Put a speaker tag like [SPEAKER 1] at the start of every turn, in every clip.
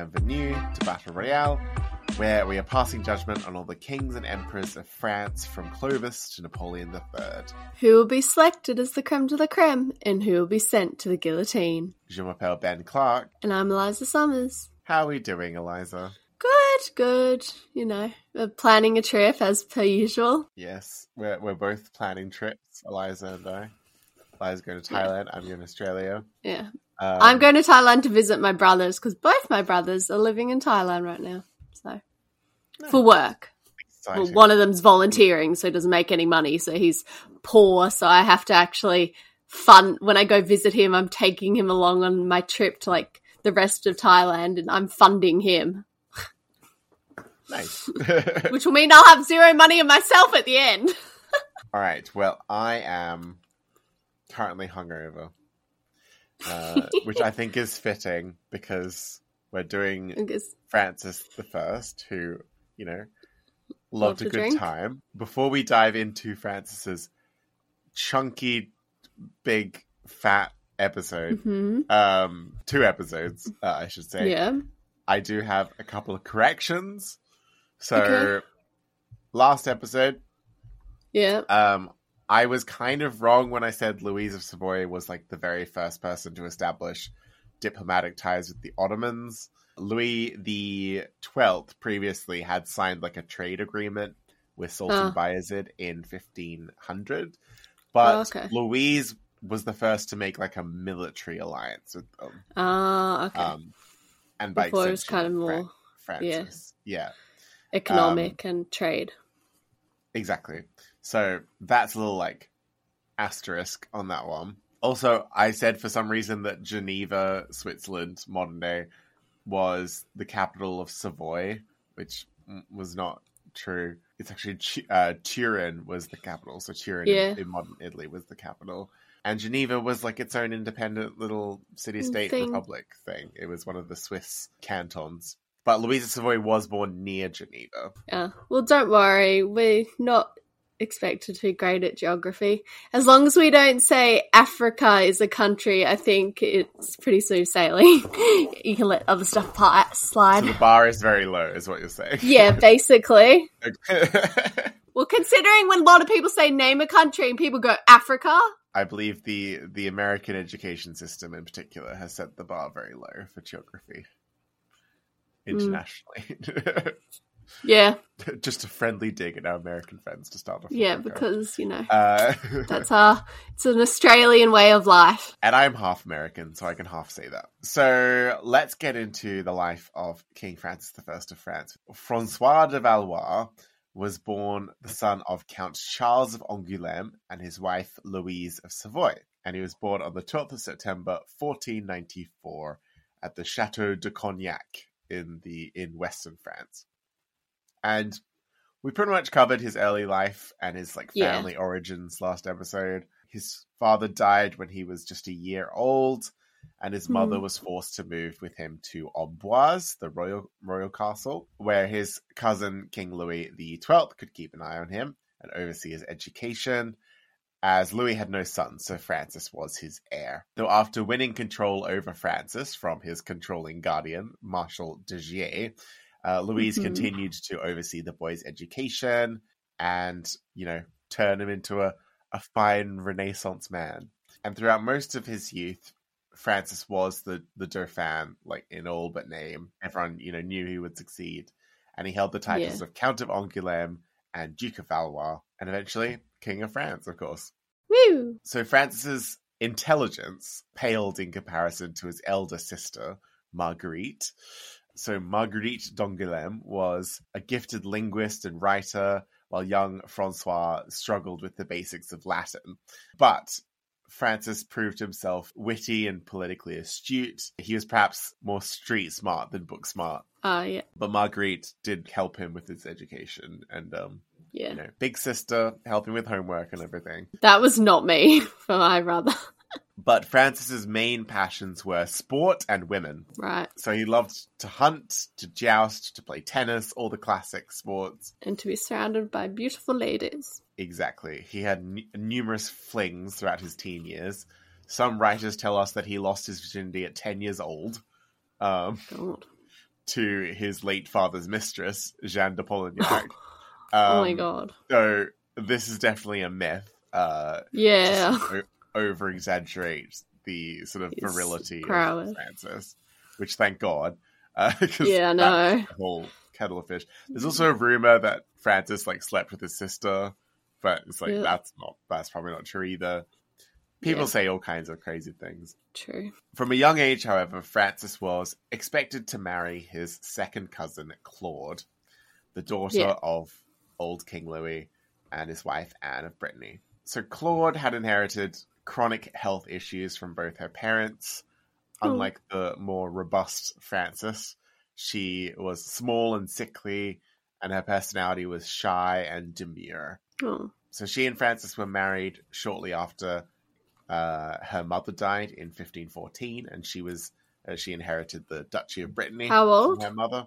[SPEAKER 1] bienvenue to Battle Royale, where we are passing judgment on all the kings and emperors of France from Clovis to Napoleon III.
[SPEAKER 2] Who will be selected as the creme de la creme, and who will be sent to the guillotine.
[SPEAKER 1] Je m'appelle Ben Clark.
[SPEAKER 2] And I'm Eliza Summers.
[SPEAKER 1] How are we doing, Eliza?
[SPEAKER 2] Good. You know, we're planning a trip as per usual.
[SPEAKER 1] Yes, we're both planning trips, Eliza and I. Eliza's going to Thailand, I'm going to Australia.
[SPEAKER 2] Yeah. I'm going to Thailand to visit my brothers, because both my brothers are living in Thailand right now. So, for work.
[SPEAKER 1] Exciting.
[SPEAKER 2] Well, one of them's volunteering, so he doesn't make any money, so he's poor, so I have to actually when I go visit him, I'm taking him along on my trip to, like, the rest of Thailand, and I'm funding him.
[SPEAKER 1] Nice.
[SPEAKER 2] Which will mean I'll have zero money in myself at the end.
[SPEAKER 1] All right, well, I am currently hungover, which I think is fitting because we're doing Francis I, who, you know, loved a good
[SPEAKER 2] drink.
[SPEAKER 1] time. Before we dive into Francis's chunky, big, fat episode, 2 episodes, I should say.
[SPEAKER 2] Yeah.
[SPEAKER 1] I do have a couple of corrections. So, last episode, I was kind of wrong when I said Louise of Savoy was like the very first person to establish diplomatic ties with the Ottomans. Louis the 12th previously had signed like a trade agreement with Sultan Bayezid in 1500, but Louise was the first to make like a military alliance with them. And by
[SPEAKER 2] before it was kind of more
[SPEAKER 1] Francis. Yeah.
[SPEAKER 2] Economic and trade.
[SPEAKER 1] Exactly. So that's a little like asterisk on that one. Also, I said for some reason that Geneva, Switzerland, modern day, was the capital of Savoy, which was not true. It's actually Turin was the capital. So Turin in modern Italy was the capital. And Geneva was like its own independent little city-state republic thing. It was one of the Swiss cantons. But Louise of Savoy was born near Geneva.
[SPEAKER 2] Yeah. Well, don't worry. We're not expected to be great at geography. As long as we don't say Africa is a country, I think it's pretty smooth sailing. You can let other stuff slide.
[SPEAKER 1] So the bar is very low, is what you're saying.
[SPEAKER 2] Yeah, basically. Well, considering when a lot of people say name a country and people go Africa...
[SPEAKER 1] I believe the American education system in particular has set the bar very low for geography. Internationally.
[SPEAKER 2] Yeah.
[SPEAKER 1] Just a friendly dig at our American friends to start off with.
[SPEAKER 2] Yeah, because, you know, it's an Australian way of life.
[SPEAKER 1] And I'm half American, so I can half say that. So let's get into the life of King Francis I of France. Francois de Valois was born the son of Count Charles of Angoulême and his wife Louise of Savoy. And he was born on the 12th of September, 1494 at the Chateau de Cognac in Western France. And we pretty much covered his early life and his like family origins last episode. His father died when he was just a year old, and his mother was forced to move with him to Amboise, the royal castle, where his cousin King Louis the 12th could keep an eye on him and oversee his education, as Louis had no sons, so Francis was his heir. Though after winning control over Francis from his controlling guardian, Marshal de Giers, Louise continued to oversee the boy's education and, you know, turn him into a fine Renaissance man. And throughout most of his youth, Francis was the Dauphin, like in all but name. Everyone, you know, knew he would succeed. And he held the titles of Count of Angoulême and Duke of Valois, and eventually King of France, of course.
[SPEAKER 2] Woo!
[SPEAKER 1] So Francis's intelligence paled in comparison to his elder sister, Marguerite. So Marguerite d'Angoulême was a gifted linguist and writer, while young Francois struggled with the basics of Latin. But Francis proved himself witty and politically astute. He was perhaps more street smart than book smart.
[SPEAKER 2] Yeah.
[SPEAKER 1] But Marguerite did help him with his education and, you know, big sister, helping with homework and everything.
[SPEAKER 2] That was not me, for my brother.
[SPEAKER 1] But Francis's main passions were sport and women.
[SPEAKER 2] Right.
[SPEAKER 1] So he loved to hunt, to joust, to play tennis, all the classic sports.
[SPEAKER 2] And to be surrounded by beautiful ladies.
[SPEAKER 1] Exactly. He had numerous flings throughout his teen years. Some writers tell us that he lost his virginity at 10 years old.
[SPEAKER 2] God.
[SPEAKER 1] to his late father's mistress, Jeanne de Polignac.
[SPEAKER 2] Oh my god.
[SPEAKER 1] So this is definitely a myth.
[SPEAKER 2] Yeah.
[SPEAKER 1] Over exaggerate the sort of
[SPEAKER 2] His
[SPEAKER 1] virility
[SPEAKER 2] prowess.
[SPEAKER 1] of Francis, which thank God.
[SPEAKER 2] Yeah, I know.
[SPEAKER 1] That's a whole kettle of fish. There's also a rumor that Francis like slept with his sister, but it's like
[SPEAKER 2] Yeah.
[SPEAKER 1] that's probably not true either. People
[SPEAKER 2] Yeah.
[SPEAKER 1] say all kinds of crazy things.
[SPEAKER 2] True.
[SPEAKER 1] From a young age, however, Francis was expected to marry his second cousin, Claude, the daughter
[SPEAKER 2] Yeah.
[SPEAKER 1] of old King Louis and his wife, Anne of Brittany. So Claude had inherited chronic health issues from both her parents. Unlike the more robust Francis, she was small and sickly, and her personality was shy and demure.
[SPEAKER 2] Oh.
[SPEAKER 1] So she and Francis were married shortly after her mother died in 1514, and she inherited the Duchy of Brittany.
[SPEAKER 2] How old?
[SPEAKER 1] From her mother.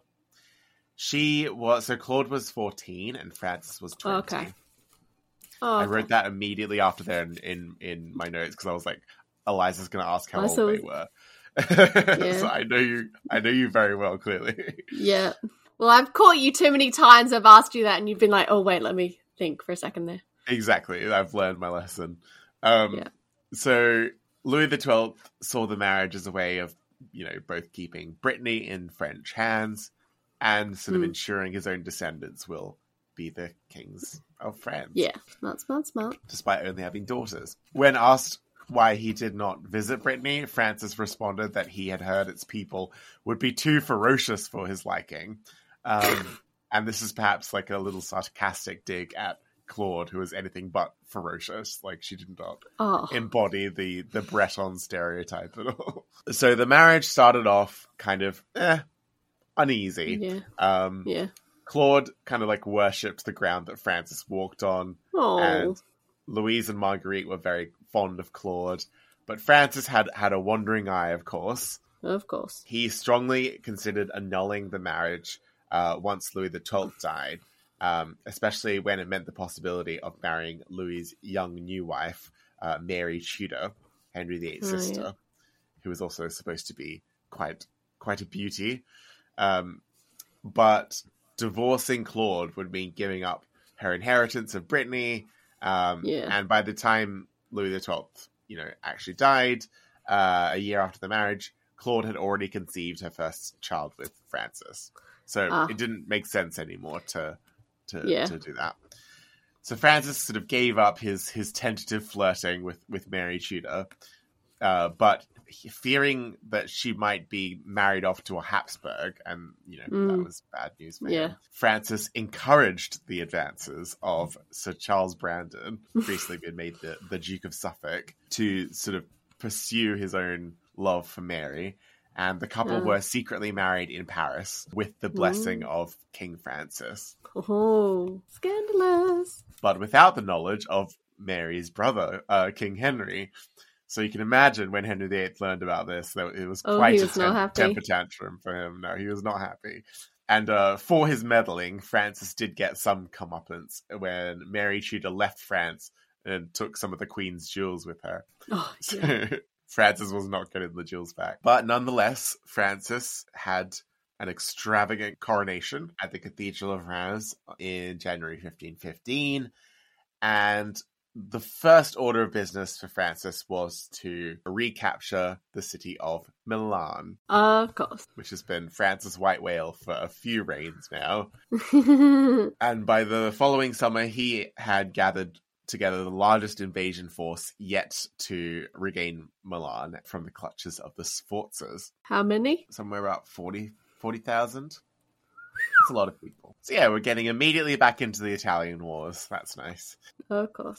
[SPEAKER 1] Claude was 14 and Francis was 20.
[SPEAKER 2] Okay. Oh,
[SPEAKER 1] I wrote that immediately after there in my notes because I was like, Eliza's going to ask how
[SPEAKER 2] Also-
[SPEAKER 1] old they were.
[SPEAKER 2] Yeah.
[SPEAKER 1] So I know you very well, clearly.
[SPEAKER 2] Yeah. Well, I've caught you too many times. I've asked you that, and you've been like, "Oh, wait, let me think for a second there."
[SPEAKER 1] Exactly. I've learned my lesson.
[SPEAKER 2] Yeah.
[SPEAKER 1] So Louis XII saw the marriage as a way of, both keeping Brittany in French hands and sort of ensuring his own descendants will be the kings of France.
[SPEAKER 2] Yeah. Smart.
[SPEAKER 1] Despite only having daughters. When asked why he did not visit Brittany, Francis responded that he had heard its people would be too ferocious for his liking. And this is perhaps like a little sarcastic dig at Claude, who is anything but ferocious. Like, she did not embody the Breton stereotype at all. So the marriage started off kind of uneasy.
[SPEAKER 2] Yeah. Yeah.
[SPEAKER 1] Claude kind of like worshipped the ground that Francis walked on.
[SPEAKER 2] Oh.
[SPEAKER 1] And Louise and Marguerite were very fond of Claude. But Francis had a wandering eye, of course.
[SPEAKER 2] Of course.
[SPEAKER 1] He strongly considered annulling the marriage once Louis XII died, especially when it meant the possibility of marrying Louis's young new wife, Mary Tudor, Henry VIII's sister, who was also supposed to be quite a beauty. But divorcing Claude would mean giving up her inheritance of Brittany. And by the time Louis XII, actually died, a year after the marriage, Claude had already conceived her first child with Francis. So it didn't make sense anymore to do that. So Francis sort of gave up his tentative flirting with Mary Tudor, but fearing that she might be married off to a Habsburg, and that was bad news for him. Francis encouraged the advances of Sir Charles Brandon, recently been made the Duke of Suffolk, to sort of pursue his own love for Mary, and the couple were secretly married in Paris with the blessing of King Francis.
[SPEAKER 2] Oh, scandalous!
[SPEAKER 1] But without the knowledge of Mary's brother, King Henry. So you can imagine when Henry VIII learned about this, that it was quite a temper tantrum for him. No, he was not happy. And for his meddling, Francis did get some comeuppance when Mary Tudor left France and took some of the Queen's jewels with her.
[SPEAKER 2] Oh,
[SPEAKER 1] so Francis was not getting the jewels back. But nonetheless, Francis had an extravagant coronation at the Cathedral of Reims in January 1515. And the first order of business for Francis was to recapture the city of Milan.
[SPEAKER 2] Of course.
[SPEAKER 1] Which has been France's white whale for a few reigns now. And by the following summer, he had gathered together the largest invasion force yet to regain Milan from the clutches of the Sforzas.
[SPEAKER 2] How many?
[SPEAKER 1] Somewhere about 40,000. It's a lot of people. So yeah, we're getting immediately back into the Italian wars. That's nice.
[SPEAKER 2] Of course.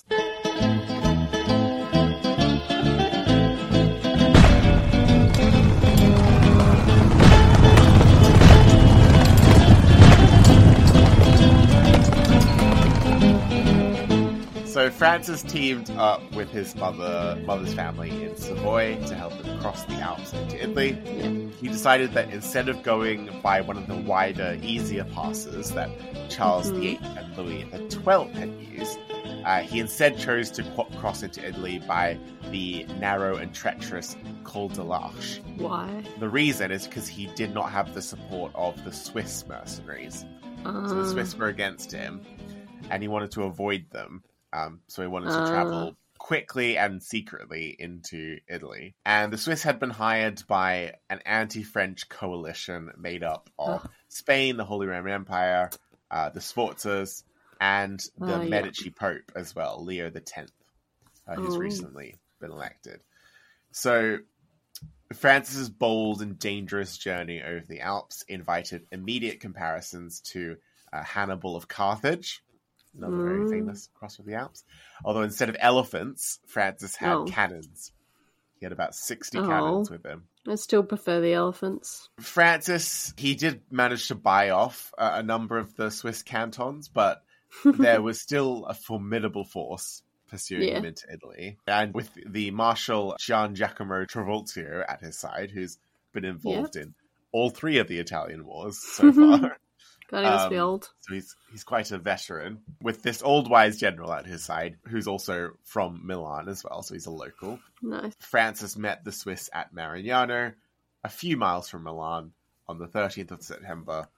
[SPEAKER 1] So Francis teamed up with his mother's family in Savoy to help him cross the Alps into Italy.
[SPEAKER 2] Yeah.
[SPEAKER 1] He decided that instead of going by one of the wider, easier passes that Charles VIII and Louis XII had used, He instead chose to cross into Italy by the narrow and treacherous Col de l'Arche.
[SPEAKER 2] Why?
[SPEAKER 1] The reason is because he did not have the support of the Swiss mercenaries. So the Swiss were against him, and he wanted to avoid them. So he wanted to travel quickly and secretly into Italy. And the Swiss had been hired by an anti-French coalition made up of Spain, the Holy Roman Empire, the Sforzas, and the Medici Pope as well, Leo X, who's recently been elected. So Francis's bold and dangerous journey over the Alps invited immediate comparisons to Hannibal of Carthage, another very famous cross of the Alps. Although instead of elephants, Francis had cannons. He had about 60 cannons with him.
[SPEAKER 2] I still prefer the elephants.
[SPEAKER 1] Francis, he did manage to buy off a number of the Swiss cantons, but there was still a formidable force pursuing him into Italy. And with the Marshal Gian Giacomo Trivulzio at his side, who's been involved in all three of the Italian wars so far.
[SPEAKER 2] God, he must be old.
[SPEAKER 1] So he's quite a veteran. With this old wise general at his side, who's also from Milan as well, so he's a local.
[SPEAKER 2] Nice.
[SPEAKER 1] Francis met the Swiss at Marignano, a few miles from Milan, on the 13th of September,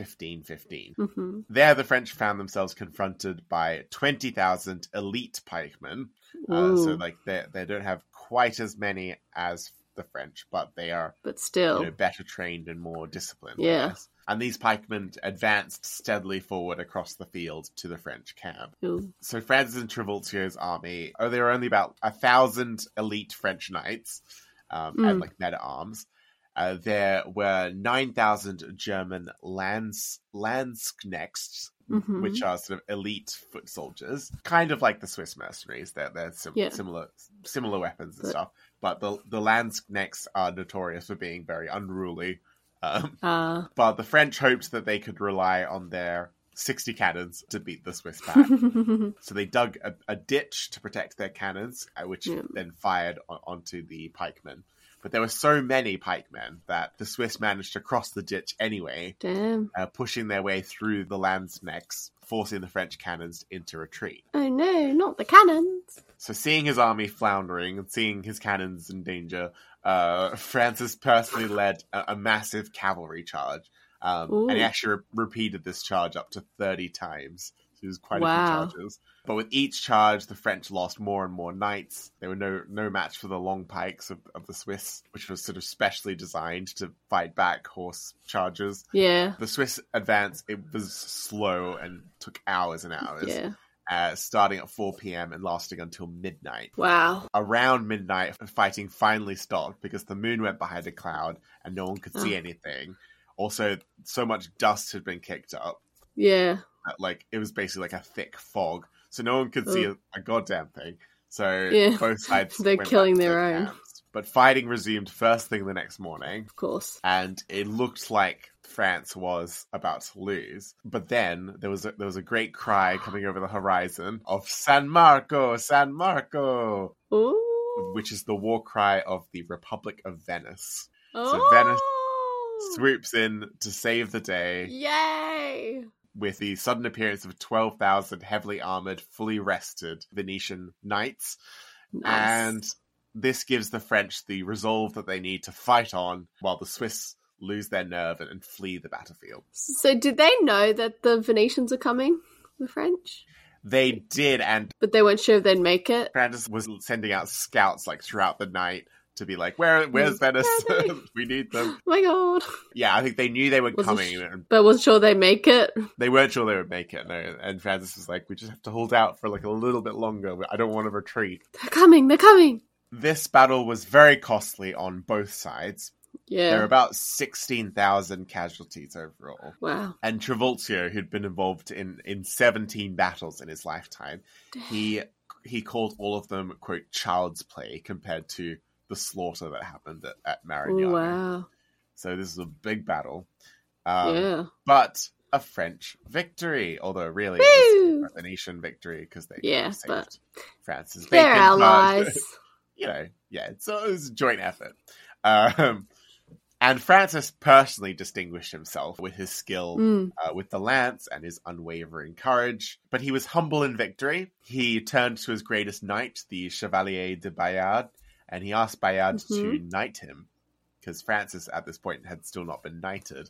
[SPEAKER 1] 1515. There, the French found themselves confronted by 20,000 elite pikemen. So, like, they don't have quite as many as the French, but they are
[SPEAKER 2] still
[SPEAKER 1] better trained and more disciplined.
[SPEAKER 2] Yeah.
[SPEAKER 1] And these pikemen advanced steadily forward across the field to the French camp.
[SPEAKER 2] Ooh.
[SPEAKER 1] So Francis and Trivulzio's army, there were only about 1,000 elite French knights and like men-at-arms. There were 9,000 German Landsknechts, which are sort of elite foot soldiers, kind of like the Swiss mercenaries. They're similar weapons and stuff. But the Landsknechts are notorious for being very unruly. But the French hoped that they could rely on their 60 cannons to beat the Swiss back. So they dug a ditch to protect their cannons, which then fired onto the pikemen. But there were so many pikemen that the Swiss managed to cross the ditch anyway, pushing their way through the Landsknechts, forcing the French cannons into retreat.
[SPEAKER 2] Oh no, not the cannons!
[SPEAKER 1] So seeing his army floundering and seeing his cannons in danger, Francis personally led a massive cavalry charge. And he actually repeated this charge up to 30 times. So it was quite a few charges. But with each charge, the French lost more and more knights. They were no match for the long pikes of the Swiss, which was sort of specially designed to fight back horse charges.
[SPEAKER 2] Yeah.
[SPEAKER 1] The Swiss advance, it was slow and took hours and hours. Starting at 4 p.m. and lasting until midnight.
[SPEAKER 2] Wow.
[SPEAKER 1] Around midnight, fighting finally stopped because the moon went behind a cloud and no one could see anything. Also, so much dust had been kicked up.
[SPEAKER 2] Yeah.
[SPEAKER 1] Like, it was basically like a thick fog. So no one could see a goddamn thing. So both sides
[SPEAKER 2] they're killing their own.
[SPEAKER 1] Camps. But fighting resumed first thing the next morning.
[SPEAKER 2] Of course.
[SPEAKER 1] And it looked like France was about to lose. But then there was a great cry coming over the horizon of San Marco, San Marco!
[SPEAKER 2] Ooh.
[SPEAKER 1] Which is the war cry of the Republic of Venice.
[SPEAKER 2] Oh.
[SPEAKER 1] So Venice swoops in to save the day.
[SPEAKER 2] Yay!
[SPEAKER 1] With the sudden appearance of 12,000 heavily armored, fully rested Venetian knights.
[SPEAKER 2] Nice.
[SPEAKER 1] And this gives the French the resolve that they need to fight on while the Swiss lose their nerve and flee the battlefield.
[SPEAKER 2] So did they know that the Venetians are coming, the French?
[SPEAKER 1] They did,
[SPEAKER 2] but they weren't sure if they'd make it.
[SPEAKER 1] Francis was sending out scouts like throughout the night to be like, where's Venice? We need them.
[SPEAKER 2] Oh my god.
[SPEAKER 1] Yeah, I think they knew they were coming.
[SPEAKER 2] But wasn't sure they'd make it.
[SPEAKER 1] They weren't sure they would make it, no. And Francis was like, we just have to hold out for like a little bit longer. I don't want to retreat.
[SPEAKER 2] They're coming!
[SPEAKER 1] This battle was very costly on both sides.
[SPEAKER 2] Yeah.
[SPEAKER 1] There were about 16,000 casualties overall.
[SPEAKER 2] Wow.
[SPEAKER 1] And Trivulzio, who'd been involved in 17 battles in his lifetime, he called all of them, quote, child's play compared to the slaughter that happened at Marignano.
[SPEAKER 2] Wow.
[SPEAKER 1] So this is a big battle. But a French victory, although really it was a Venetian victory because they saved France's bacon.
[SPEAKER 2] They're allies.
[SPEAKER 1] It's a joint effort. And Francis personally distinguished himself with his skill with the lance and his unwavering courage. But he was humble in victory. He turned to his greatest knight, the Chevalier de Bayard, and he asked Bayard to knight him, because Francis at this point had still not been knighted.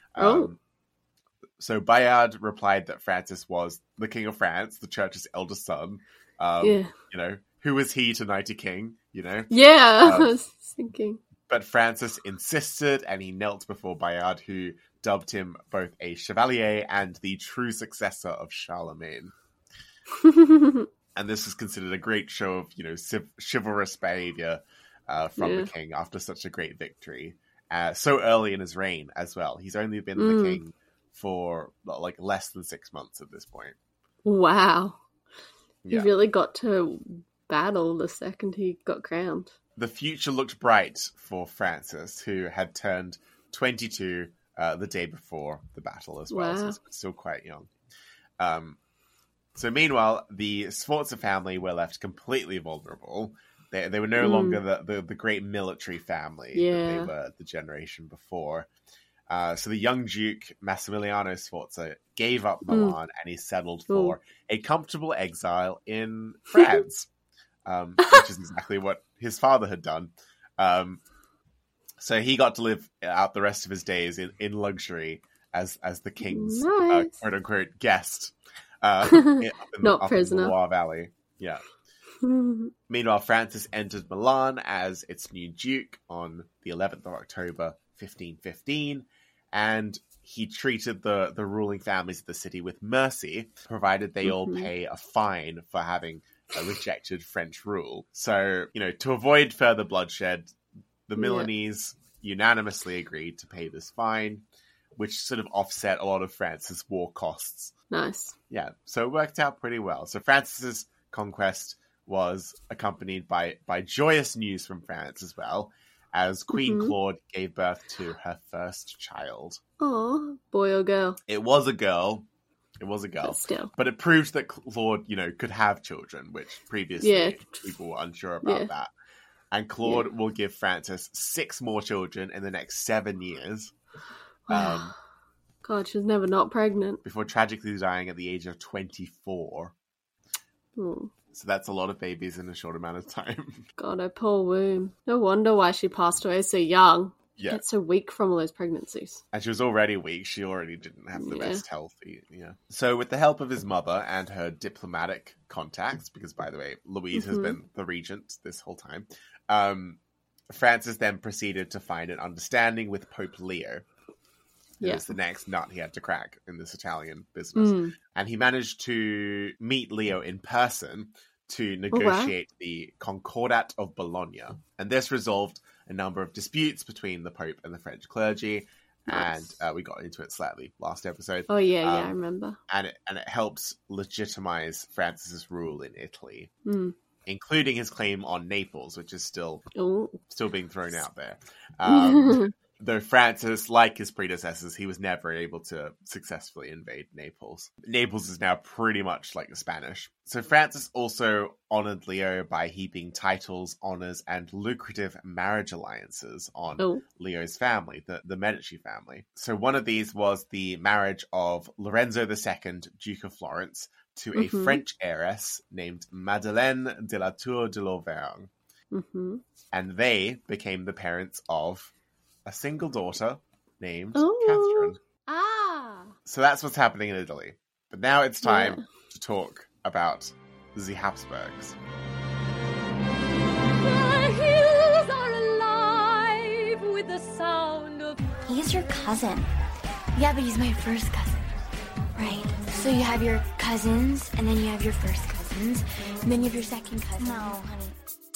[SPEAKER 1] So Bayard replied that Francis was the King of France, the church's eldest son. You know, who was he to knight a king, you know?
[SPEAKER 2] Yeah, I was thinking.
[SPEAKER 1] But Francis insisted, and he knelt before Bayard, who dubbed him both a chevalier and the true successor of Charlemagne. And this is considered a great show of, you know, chivalrous behavior from the king after such a great victory. So early in his reign as well. He's only been the king for like less than 6 months at this point.
[SPEAKER 2] Wow. He really got to battle the second he got crowned.
[SPEAKER 1] The future looked bright for Francis, who had turned 22 the day before the battle as well, so he's still quite young. So meanwhile, the Sforza family were left completely vulnerable. They were no longer the great military family that they were the generation before. So the young Duke, Massimiliano Sforza, gave up Milan and he settled for a comfortable exile in France, which is exactly what his father had done. So he got to live out the rest of his days in luxury as the king's quote-unquote guest.
[SPEAKER 2] Not prisoner.
[SPEAKER 1] In the Loire Valley. Yeah. Meanwhile, Francis entered Milan as its new duke on the 11th of October, 1515, and he treated the ruling families of the city with mercy, provided they all pay a fine for having rejected French rule. So, you know, to avoid further bloodshed, the Milanese unanimously agreed to pay this fine, which sort of offset a lot of France's war costs.
[SPEAKER 2] Nice.
[SPEAKER 1] Yeah, so it worked out pretty well. So Francis's conquest was accompanied by joyous news from France as well, as Queen Claude gave birth to her first child.
[SPEAKER 2] Oh, boy or girl?
[SPEAKER 1] It was a girl. But still. But it proved that Claude, you know, could have children, which previously people were unsure about that. And Claude will give Francis 6 more children in the next 7 years.
[SPEAKER 2] God, she was never not pregnant.
[SPEAKER 1] Before tragically dying at the age of 24. So that's a lot of babies in a short amount of time. God,
[SPEAKER 2] her poor womb. No wonder why she passed away so young.
[SPEAKER 1] Yeah.
[SPEAKER 2] Get so weak from all those pregnancies.
[SPEAKER 1] And she was already weak. She already didn't have the best health. Yeah. So with the help of his mother and her diplomatic contacts, because by the way, Louise has been the regent this whole time, Francis then proceeded to find an understanding with Pope Leo. It was the next nut he had to crack in this Italian business. And he managed to meet Leo in person to negotiate the Concordat of Bologna. And this resolved a number of disputes between the Pope and the French clergy. Nice. And we got into it slightly last episode.
[SPEAKER 2] Oh, yeah, I remember.
[SPEAKER 1] And it helps legitimize Francis's rule in Italy, including his claim on Naples, which is still being thrown out there. Though Francis, like his predecessors, he was never able to successfully invade Naples. Naples is now pretty much like Spanish. So Francis also honored Leo by heaping titles, honors, and lucrative marriage alliances on Leo's family, the Medici family. So one of these was the marriage of Lorenzo II, Duke of Florence, to a French heiress named Madeleine de la Tour de l'Auvergne. And they became the parents of a single daughter named Catherine. So that's what's happening in Italy. But now it's time to talk about the Habsburgs.
[SPEAKER 3] The hills are alive with the sound of...
[SPEAKER 4] He's your cousin. Yeah, but he's my first cousin. Right. So you have your cousins, and then you have your first cousins, and then you have your second cousin. No, honey.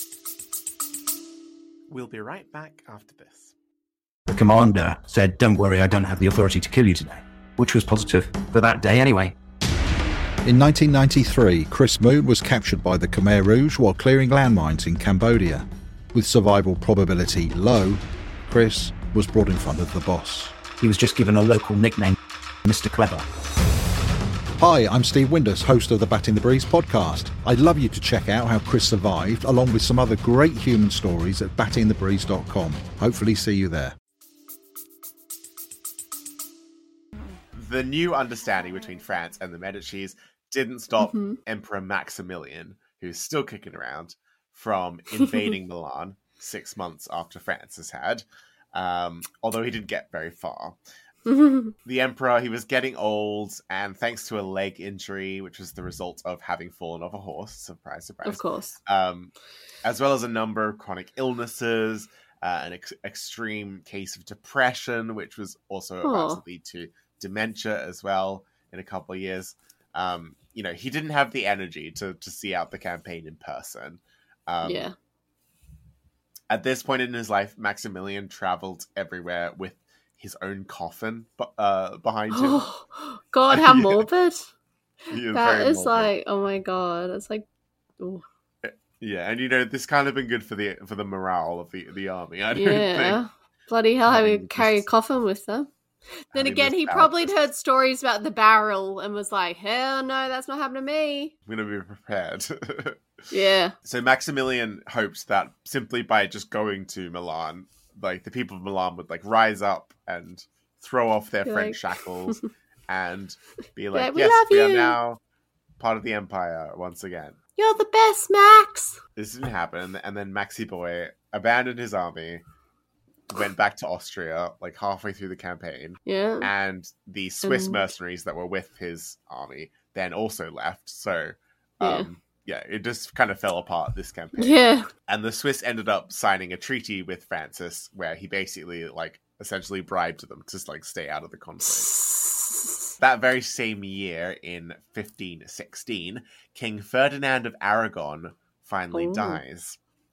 [SPEAKER 1] We'll be right back after this.
[SPEAKER 5] The commander said, "Don't worry, I don't have the authority to kill you today," which was positive for that day anyway.
[SPEAKER 6] In 1993, Chris Moon was captured by the Khmer Rouge while clearing landmines in Cambodia. With survival probability low, Chris was brought in front of the boss.
[SPEAKER 5] He was just given a local nickname, Mr. Clever.
[SPEAKER 6] Hi, I'm Steve Windus, host of the Batting the Breeze podcast. I'd love you to check out how Chris survived, along with some other great human stories at battingthebreeze.com. Hopefully see you there.
[SPEAKER 1] the new understanding between France and the Medicis didn't stop
[SPEAKER 2] Mhm.
[SPEAKER 1] Emperor Maximilian, who's still kicking around, from invading Milan 6 months after Francis had, although he didn't get very far. The emperor, he was getting old, and thanks to a leg injury, which was the result of having fallen off a horse, surprise, surprise,
[SPEAKER 2] Of course.
[SPEAKER 1] as well as a number of chronic illnesses, an extreme case of depression, which was also about to lead to dementia as well in a couple of years. He didn't have the energy to see out the campaign in person.
[SPEAKER 2] Yeah.
[SPEAKER 1] At this point in his life, Maximilian traveled everywhere with his own coffin behind him.
[SPEAKER 2] God, how morbid.
[SPEAKER 1] He
[SPEAKER 2] That
[SPEAKER 1] very
[SPEAKER 2] is
[SPEAKER 1] morbid.
[SPEAKER 2] like, oh my god. It's like, ooh.
[SPEAKER 1] Yeah, and this kind of been good for the morale of the army. I don't
[SPEAKER 2] Yeah.
[SPEAKER 1] think.
[SPEAKER 2] Bloody hell,
[SPEAKER 1] having
[SPEAKER 2] having to carry a
[SPEAKER 1] this-
[SPEAKER 2] coffin with them. Then
[SPEAKER 1] having
[SPEAKER 2] again,
[SPEAKER 1] this
[SPEAKER 2] he probably
[SPEAKER 1] ballast.
[SPEAKER 2] heard stories about the barrel and was like, hell no, that's not happening to me.
[SPEAKER 1] I'm going to be prepared.
[SPEAKER 2] Yeah.
[SPEAKER 1] So Maximilian hoped that simply by just going to Milan, like the people of Milan would like rise up and throw off their
[SPEAKER 2] Be
[SPEAKER 1] French
[SPEAKER 2] like-
[SPEAKER 1] shackles and be
[SPEAKER 2] like,
[SPEAKER 1] like,
[SPEAKER 2] "We
[SPEAKER 1] yes,
[SPEAKER 2] love
[SPEAKER 1] we are
[SPEAKER 2] you."
[SPEAKER 1] now part of the empire once again.
[SPEAKER 2] You're the best, Max.
[SPEAKER 1] This didn't happen, and then Maxi Boy abandoned his army, went back to Austria like halfway through the campaign,
[SPEAKER 2] Yeah.
[SPEAKER 1] and the Swiss
[SPEAKER 2] And-
[SPEAKER 1] mercenaries that were with his army then also left. So,
[SPEAKER 2] Yeah.
[SPEAKER 1] it just kind of fell apart this campaign.
[SPEAKER 2] Yeah.
[SPEAKER 1] And the Swiss ended up signing a treaty with Francis where he basically like essentially bribed them to like stay out of the conflict. That very same year in 1516, King Ferdinand of Aragon finally
[SPEAKER 2] Ooh.
[SPEAKER 1] dies.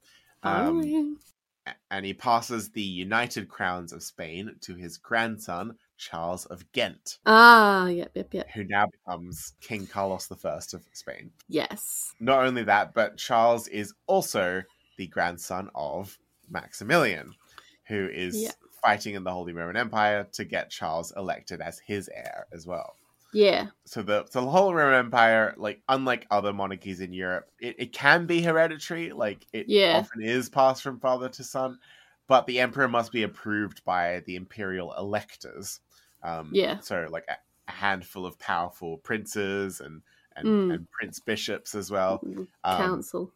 [SPEAKER 1] And he passes the United Crowns of Spain to his grandson, Charles of Ghent,
[SPEAKER 2] Yep.
[SPEAKER 1] who now becomes King Carlos I of Spain.
[SPEAKER 2] Yes.
[SPEAKER 1] Not only that, but Charles is also the grandson of Maximilian, who is
[SPEAKER 2] Yeah.
[SPEAKER 1] fighting in the Holy Roman Empire to get Charles elected as his heir as well.
[SPEAKER 2] Yeah.
[SPEAKER 1] So the Holy Roman Empire, like unlike other monarchies in Europe, it can be hereditary, like it
[SPEAKER 2] Yeah.
[SPEAKER 1] often is passed from father to son, but the emperor must be approved by the imperial electors.
[SPEAKER 2] Yeah.
[SPEAKER 1] So like a handful of powerful princes and prince bishops as well.
[SPEAKER 2] Council.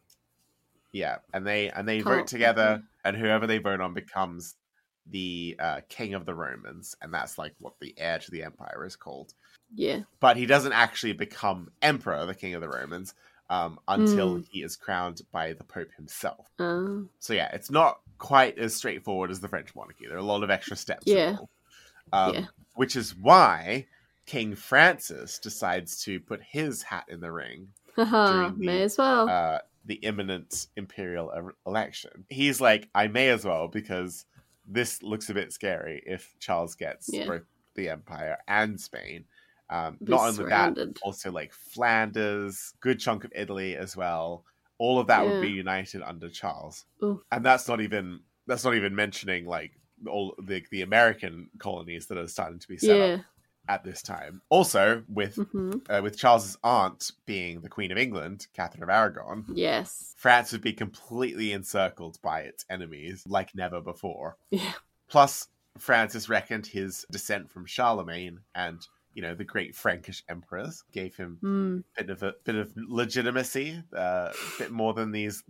[SPEAKER 1] Yeah, and they
[SPEAKER 2] Can't-
[SPEAKER 1] vote together, and whoever they vote on becomes the king of the Romans, and that's like what the heir to the empire is called.
[SPEAKER 2] Yeah.
[SPEAKER 1] But he doesn't actually become emperor, the king of the Romans, until he is crowned by the Pope himself. So yeah, it's not quite as straightforward as the French monarchy. There are a lot of extra steps.
[SPEAKER 2] Yeah.
[SPEAKER 1] involved. Which is why King Francis decides to put his hat in the ring
[SPEAKER 2] Haha.
[SPEAKER 1] during the,
[SPEAKER 2] May as well.
[SPEAKER 1] the imminent imperial election. He's like, I may as well, because this looks a bit scary if Charles gets
[SPEAKER 2] Yeah.
[SPEAKER 1] both the empire and Spain.
[SPEAKER 2] Be
[SPEAKER 1] Not only
[SPEAKER 2] surrounded.
[SPEAKER 1] that, also like Flanders, good chunk of Italy as well. All of that would
[SPEAKER 2] Yeah.
[SPEAKER 1] be united under Charles.
[SPEAKER 2] Ooh.
[SPEAKER 1] And that's not even mentioning like all the American colonies that are starting to be set
[SPEAKER 2] Yeah.
[SPEAKER 1] up at this time. Also, with with Charles's aunt being the Queen of England, Catherine of Aragon,
[SPEAKER 2] Yes.
[SPEAKER 1] France would be completely encircled by its enemies like never before.
[SPEAKER 2] Yeah.
[SPEAKER 1] Plus, Francis reckoned his descent from Charlemagne and the great Frankish emperors gave him a bit of legitimacy, a bit more than these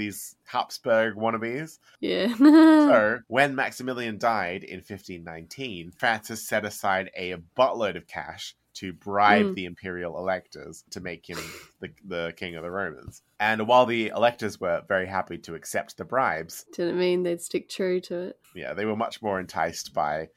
[SPEAKER 1] Habsburg wannabes.
[SPEAKER 2] Yeah.
[SPEAKER 1] So, when Maximilian died in 1519, Francis set aside a buttload of cash to bribe the imperial electors to make him the king of the Romans. And while the electors were very happy to accept the bribes,
[SPEAKER 2] Didn't mean they'd stick true to it.
[SPEAKER 1] yeah, they were much more enticed by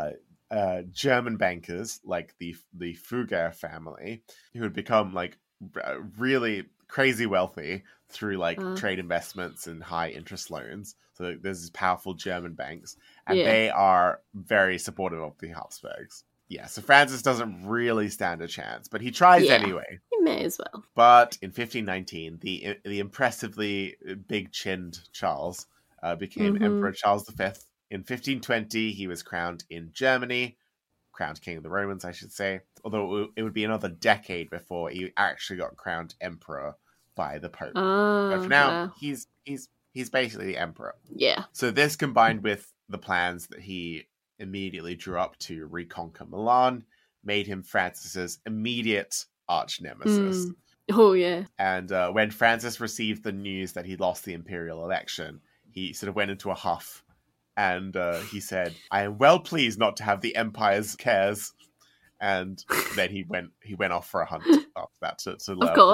[SPEAKER 1] German bankers like the Fugger family, who had become like really crazy wealthy through like trade investments and high interest loans. So there's these powerful German banks, and
[SPEAKER 2] Yeah.
[SPEAKER 1] they are very supportive of the Habsburgs. Yeah, so Francis doesn't really stand a chance, but he tries
[SPEAKER 2] Yeah.
[SPEAKER 1] anyway.
[SPEAKER 2] You may as well.
[SPEAKER 1] But in 1519, the impressively big-chinned Charles became Emperor Charles V. In 1520, he was crowned in Germany, crowned King of the Romans, I should say. Although it would be another decade before he actually got crowned Emperor by the Pope. But for now, he's basically the Emperor.
[SPEAKER 2] Yeah.
[SPEAKER 1] So this combined with the plans that he immediately drew up to reconquer Milan made him Francis's immediate arch nemesis.
[SPEAKER 2] Oh, yeah.
[SPEAKER 1] And when Francis received the news that he lost the imperial election, he sort of went into a huff. And he said, "I am well pleased not to have the empire's cares." And then he went off for a hunt after that to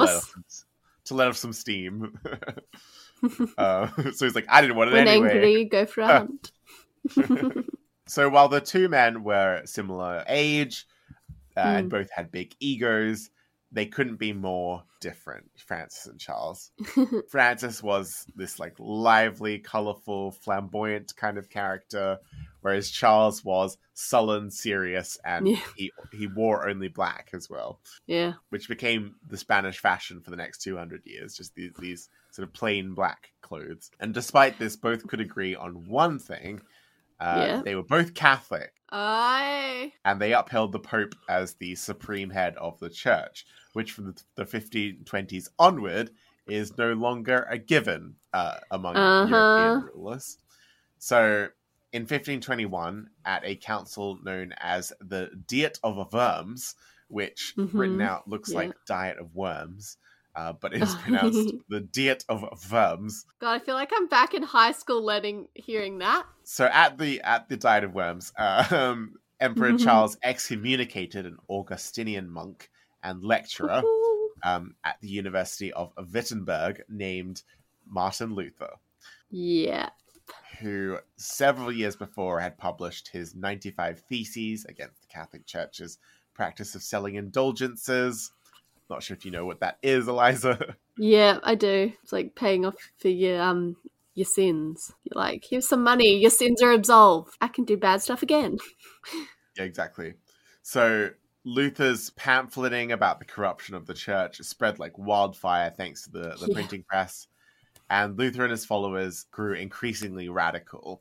[SPEAKER 1] let off some steam. So he's like, "I didn't want it
[SPEAKER 2] When
[SPEAKER 1] anyway."
[SPEAKER 2] angry, go for a hunt.
[SPEAKER 1] So while the two men were similar age and both had big egos, they couldn't be more different, Francis and Charles. Francis was this like lively, colorful, flamboyant kind of character, whereas Charles was sullen, serious, and he wore only black as well.
[SPEAKER 2] Yeah.
[SPEAKER 1] Which became the Spanish fashion for the next 200 years, just these sort of plain black clothes. And despite this, both could agree on one thing. They were both Catholic. And they upheld the Pope as the supreme head of the church, which from the 1520s onward is no longer a given among European rulers. So in 1521, at a council known as the Diet of Worms, which written out looks like Diet of Worms, but it is pronounced the Diet of Worms.
[SPEAKER 2] God, I feel like I'm back in high school hearing that.
[SPEAKER 1] So at the Diet of Worms, Emperor Charles excommunicated an Augustinian monk and lecturer at the University of Wittenberg named Martin Luther.
[SPEAKER 2] Yeah.
[SPEAKER 1] Who several years before had published his 95 Theses against the Catholic Church's practice of selling indulgences. Not sure if you know what that is, Eliza.
[SPEAKER 2] Yeah, I do. It's like paying off for your sins. You're like, here's some money, your sins are absolved. I can do bad stuff again.
[SPEAKER 1] Yeah, exactly. So Luther's pamphleting about the corruption of the church spread like wildfire thanks to the printing press. And Luther and his followers grew increasingly radical.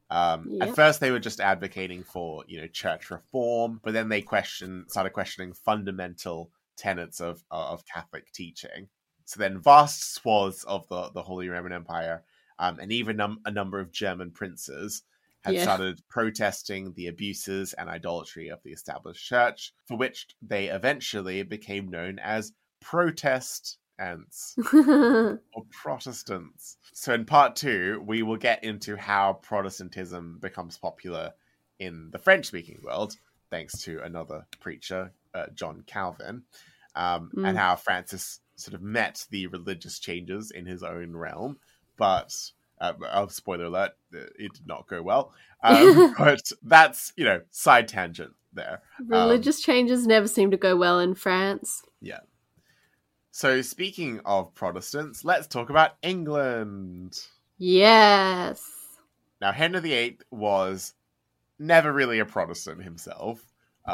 [SPEAKER 1] At first, they were just advocating for, church reform, but then they started questioning fundamental tenets of Catholic teaching. So then vast swaths of the Holy Roman Empire, and even a number of German princes had started protesting the abuses and idolatry of the established church, for which they eventually became known as Protestants. Or Protestants. So in part 2, we will get into how Protestantism becomes popular in the French-speaking world, thanks to another preacher, John Calvin, and how Francis sort of met the religious changes in his own realm. But, spoiler alert, it did not go well. But that's, side tangent there.
[SPEAKER 2] Religious changes never seem to go well in France.
[SPEAKER 1] Yeah. So speaking of Protestants, let's talk about England.
[SPEAKER 2] Yes.
[SPEAKER 1] Now, Henry VIII was never really a Protestant himself.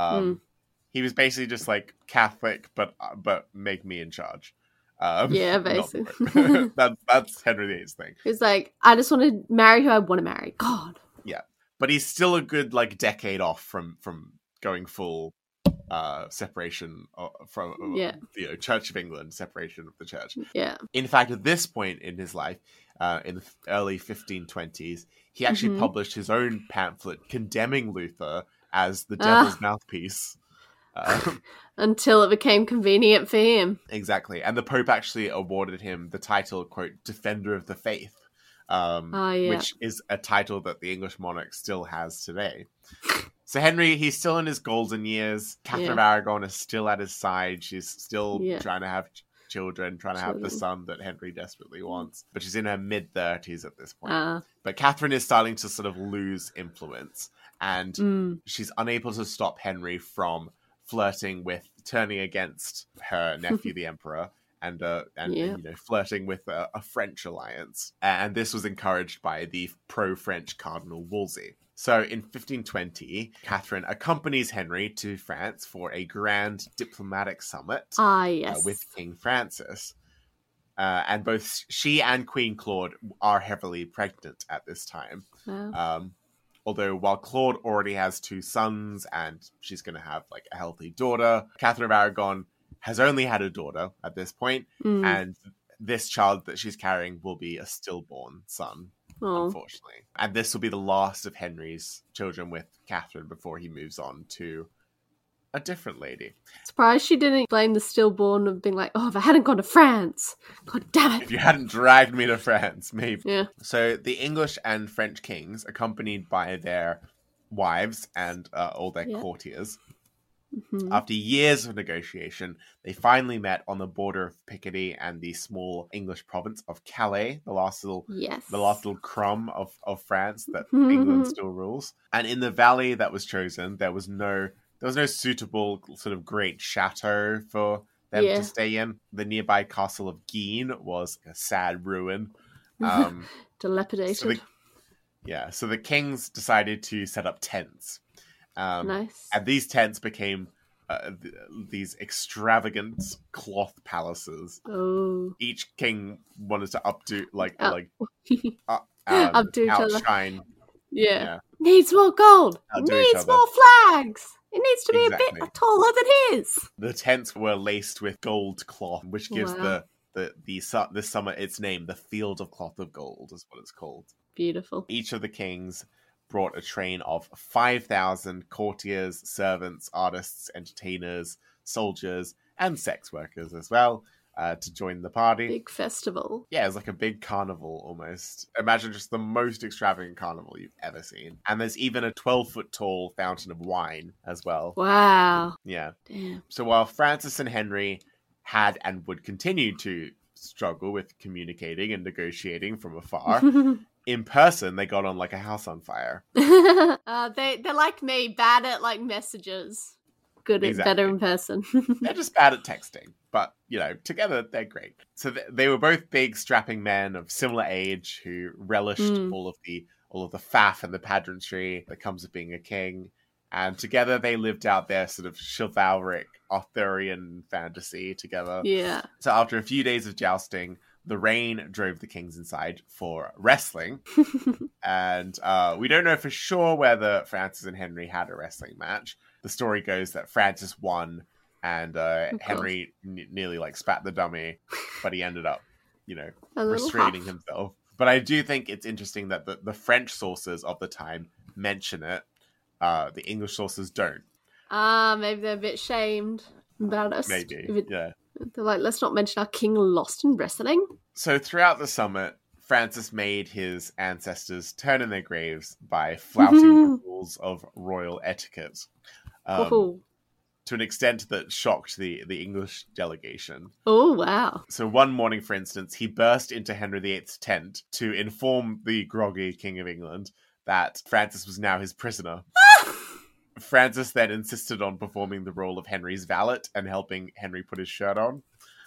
[SPEAKER 1] He was basically just like Catholic, but make me in charge.
[SPEAKER 2] Yeah, basically.
[SPEAKER 1] That's Henry VIII's thing.
[SPEAKER 2] He's like, I just want to marry who I want to marry. God.
[SPEAKER 1] Yeah, but he's still a good decade off from going full separation from Church of England, separation of the church.
[SPEAKER 2] Yeah.
[SPEAKER 1] In fact, at this point in his life, in the early 1520s, he actually published his own pamphlet condemning Luther as the devil's mouthpiece.
[SPEAKER 2] Until it became convenient for him.
[SPEAKER 1] Exactly. And the Pope actually awarded him the title, quote, Defender of the Faith, which is a title that the English monarch still has today. So Henry, he's still in his golden years. Catherine of Aragon is still at his side. She's still trying to have children, trying to have the son that Henry desperately wants. But she's in her mid-30s at this point. But Catherine is starting to sort of lose influence. And she's unable to stop Henry from flirting with, turning against her nephew, the Emperor, and flirting with a French alliance. And this was encouraged by the pro-French Cardinal Wolsey. So in 1520, Catherine accompanies Henry to France for a grand diplomatic summit with King Francis. And both she and Queen Claude are heavily pregnant at this time.
[SPEAKER 2] Wow.
[SPEAKER 1] Although while Claude already has 2 sons and she's going to have a healthy daughter, Catherine of Aragon has only had a daughter at this point, and this child that she's carrying will be a stillborn son. Unfortunately. And this will be the last of Henry's children with Catherine before he moves on to a different lady.
[SPEAKER 2] Surprised she didn't blame the stillborn of being like, oh, if I hadn't gone to France. God damn
[SPEAKER 1] If
[SPEAKER 2] it.
[SPEAKER 1] you hadn't dragged me to France, maybe.
[SPEAKER 2] Yeah.
[SPEAKER 1] So the English and French kings, accompanied by their wives and all their courtiers, after years of negotiation, they finally met on the border of Picardy and the small English province of Calais, the last little crumb of France that England still rules. And in the valley that was chosen, there was no suitable sort of great chateau for them to stay in. The nearby castle of Guines was a sad ruin.
[SPEAKER 2] Dilapidated.
[SPEAKER 1] So the kings decided to set up tents.
[SPEAKER 2] Nice.
[SPEAKER 1] And these tents became these extravagant cloth palaces.
[SPEAKER 2] Oh.
[SPEAKER 1] Each king wanted to outdo each outshine.
[SPEAKER 2] other. Yeah. Needs more gold. Needs more flags. It needs to be a bit taller than his.
[SPEAKER 1] The tents were laced with gold cloth, which gives this summer its name, the Field of Cloth of Gold, is what it's called.
[SPEAKER 2] Beautiful.
[SPEAKER 1] Each of the kings brought a train of 5,000 courtiers, servants, artists, entertainers, soldiers, and sex workers as well to join the party.
[SPEAKER 2] Big festival.
[SPEAKER 1] Yeah, it's like a big carnival almost. Imagine just the most extravagant carnival you've ever seen. And there's even a 12-foot tall fountain of wine as well.
[SPEAKER 2] Wow.
[SPEAKER 1] Yeah.
[SPEAKER 2] Damn.
[SPEAKER 1] So while Francis and Henry had and would continue to struggle with communicating and negotiating from afar, in person, they got on like a house on fire.
[SPEAKER 2] They're like me, bad at like messages. Good at better in person.
[SPEAKER 1] They're just bad at texting, but together they're great. So they were both big, strapping men of similar age who relished all of the faff and the pageantry that comes with being a king. And together they lived out their sort of chivalric Arthurian fantasy together.
[SPEAKER 2] Yeah.
[SPEAKER 1] So after a few days of jousting, the rain drove the kings inside for wrestling. And we don't know for sure whether Francis and Henry had a wrestling match. The story goes that Francis won and Henry nearly spat the dummy, but he ended up, restraining himself. But I do think it's interesting that the French sources of the time mention it. The English sources don't.
[SPEAKER 2] Maybe they're a bit shamed about us.
[SPEAKER 1] Maybe, yeah.
[SPEAKER 2] They're like, let's not mention our king lost in wrestling.
[SPEAKER 1] So throughout the summit, Francis made his ancestors turn in their graves by flouting the rules of royal etiquette. To an extent that shocked the English delegation.
[SPEAKER 2] Oh, wow.
[SPEAKER 1] So one morning, for instance, he burst into Henry VIII's tent to inform the groggy King of England that Francis was now his prisoner. Francis then insisted on performing the role of Henry's valet and helping Henry put his shirt on.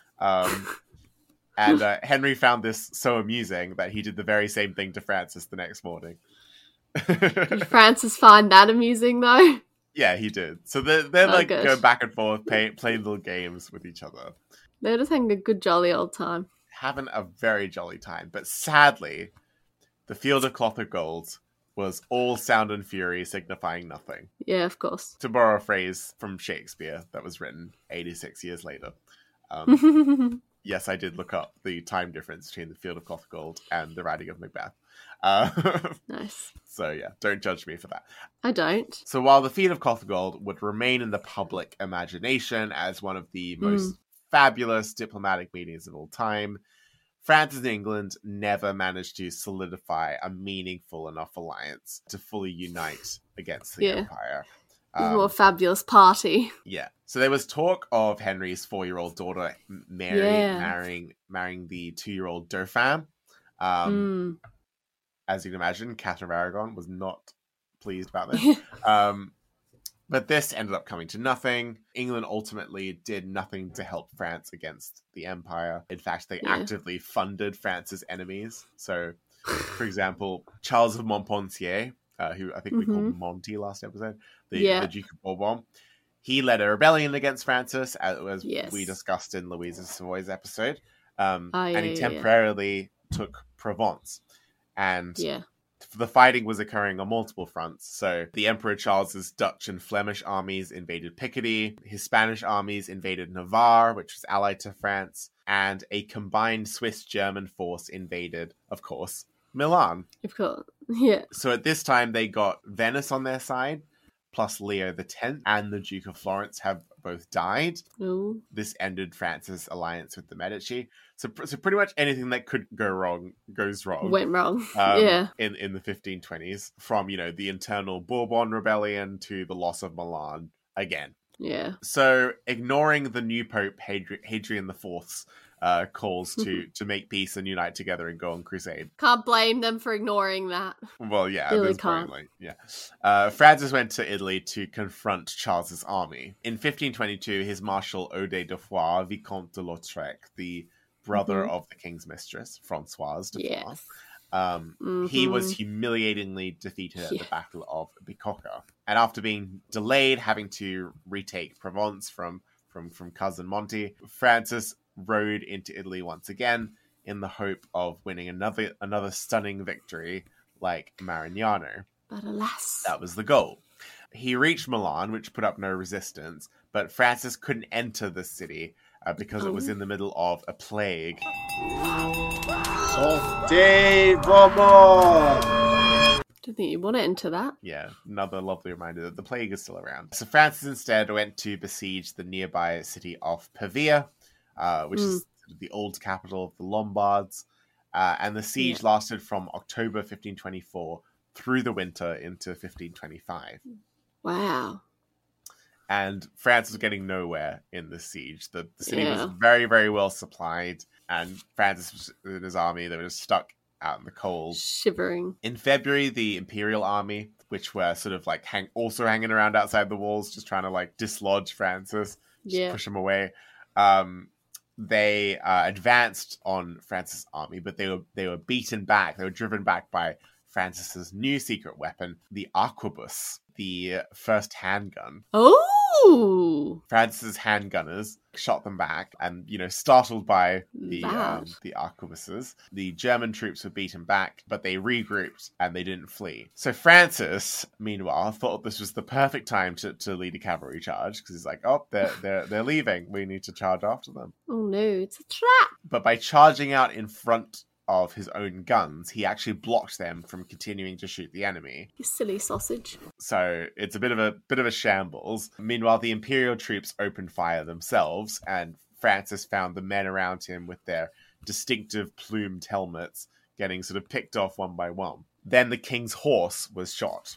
[SPEAKER 1] And Henry found this so amusing that he did the very same thing to Francis the next morning.
[SPEAKER 2] Did Francis find that amusing, though?
[SPEAKER 1] Yeah, he did. So they're going back and forth, playing little games with each other.
[SPEAKER 2] They're just having a good jolly old time.
[SPEAKER 1] Having a very jolly time. But sadly, the Field of Cloth of Gold was all sound and fury, signifying nothing.
[SPEAKER 2] Yeah, of course.
[SPEAKER 1] To borrow a phrase from Shakespeare that was written 86 years later. Yes, I did look up the time difference between the Field of Cloth of Gold and the writing of Macbeth.
[SPEAKER 2] Nice.
[SPEAKER 1] So yeah, don't judge me for that.
[SPEAKER 2] I don't.
[SPEAKER 1] So while the Field of Cloth of Gold would remain in the public imagination as one of the most fabulous diplomatic meetings of all time, France and England never managed to solidify a meaningful enough alliance to fully unite against the Empire.
[SPEAKER 2] What a fabulous party.
[SPEAKER 1] Yeah. So there was talk of Henry's 4-year-old daughter, Mary, marrying the 2-year-old Dauphin. As you can imagine, Catherine of Aragon was not pleased about this. But this ended up coming to nothing. England ultimately did nothing to help France against the Empire. In fact, they actively funded France's enemies. So, for example, Charles of Montpensier, who I think we called Monty last episode, the Duke of Bourbon, he led a rebellion against Francis, as we discussed in Louise of Savoy's episode. And he temporarily took Provence. And the fighting was occurring on multiple fronts. So the Emperor Charles's Dutch and Flemish armies invaded Picardy. His Spanish armies invaded Navarre, which was allied to France. And a combined Swiss-German force invaded, of course, Milan.
[SPEAKER 2] Of course, yeah.
[SPEAKER 1] So at this time, they got Venice on their side, plus Leo X and the Duke of Florence have both died.
[SPEAKER 2] Ooh.
[SPEAKER 1] This ended France's alliance with the Medici. So pretty much anything that could go wrong goes wrong.
[SPEAKER 2] Went wrong. Yeah.
[SPEAKER 1] In the 1520s, from, you know, the internal Bourbon rebellion to the loss of Milan again.
[SPEAKER 2] Yeah.
[SPEAKER 1] So ignoring the new Pope Hadrian IV's calls to make peace and unite together and go on crusade.
[SPEAKER 2] Can't blame them for ignoring that.
[SPEAKER 1] Well, yeah,
[SPEAKER 2] Really
[SPEAKER 1] there's
[SPEAKER 2] can't.
[SPEAKER 1] probably, yeah. Francis went to Italy to confront Charles's army. In 1522, his Marshal Odet de Foix, Vicomte de Lautrec, the brother of the king's mistress, Françoise de Foix,
[SPEAKER 2] Yes.
[SPEAKER 1] he was humiliatingly defeated at the Battle of Bicocca. And after being delayed, having to retake Provence from cousin Monty, Francis rode into Italy once again in the hope of winning another stunning victory like Marignano.
[SPEAKER 2] But alas.
[SPEAKER 1] That was the goal. He reached Milan, which put up no resistance, but Francis couldn't enter the city because it was in the middle of a plague.
[SPEAKER 7] Sortez vos morts!
[SPEAKER 2] Don't think you want to enter that.
[SPEAKER 1] Yeah, another lovely reminder that the plague is still around. So Francis instead went to besiege the nearby city of Pavia, which is the old capital of the Lombards. And the siege lasted from October 1524 through the winter into 1525.
[SPEAKER 2] Wow.
[SPEAKER 1] And France was getting nowhere in the siege. The city was
[SPEAKER 2] Yeah.
[SPEAKER 1] very, very well supplied, and Francis and his army, they were just stuck out in the cold.
[SPEAKER 2] Shivering.
[SPEAKER 1] In February, the Imperial Army, which were sort of like also hanging around outside the walls, just trying to like dislodge Francis, just push him away. They advanced on Francis' army, but they were beaten back. They were driven back by Francis's new secret weapon, the arquebus, the first handgun.
[SPEAKER 2] Oh!
[SPEAKER 1] Francis's handgunners shot them back, and, you know, startled by the
[SPEAKER 2] Bad.
[SPEAKER 1] arquebuses, the German troops were beaten back, but they regrouped and they didn't flee. So Francis, meanwhile, thought this was the perfect time to lead a cavalry charge, because he's like, oh, they're leaving. We need to charge after them.
[SPEAKER 2] Oh no, it's a trap!
[SPEAKER 1] But by charging out in front of his own guns, he actually blocked them from continuing to shoot the enemy.
[SPEAKER 2] You silly sausage.
[SPEAKER 1] So it's a bit of a shambles. Meanwhile, the Imperial troops opened fire themselves, and Francis found the men around him with their distinctive plumed helmets getting sort of picked off one by one. Then the king's horse was shot.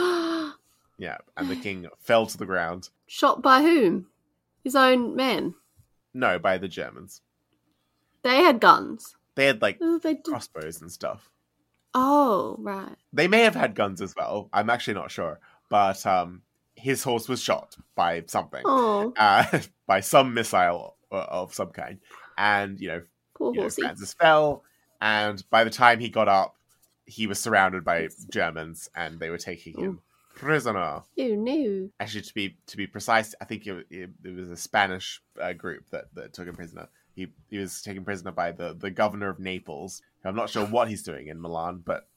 [SPEAKER 1] Yeah, and the king fell to the ground.
[SPEAKER 2] Shot by whom? His own men?
[SPEAKER 1] No, by the Germans.
[SPEAKER 2] They had guns.
[SPEAKER 1] They had like
[SPEAKER 2] Oh, they did.
[SPEAKER 1] crossbows and stuff.
[SPEAKER 2] Oh, right.
[SPEAKER 1] They may have had guns as well. I'm actually not sure. But his horse was shot by something.
[SPEAKER 2] Oh,
[SPEAKER 1] By some missile of some kind. And,
[SPEAKER 2] poor horsey.
[SPEAKER 1] Francis fell. And by the time he got up, he was surrounded by Germans, and they were taking him prisoner.
[SPEAKER 2] Oh no.
[SPEAKER 1] Actually, to be precise, I think it was a Spanish group that took him prisoner. He was taken prisoner by the governor of Naples. I'm not sure what he's doing in Milan, but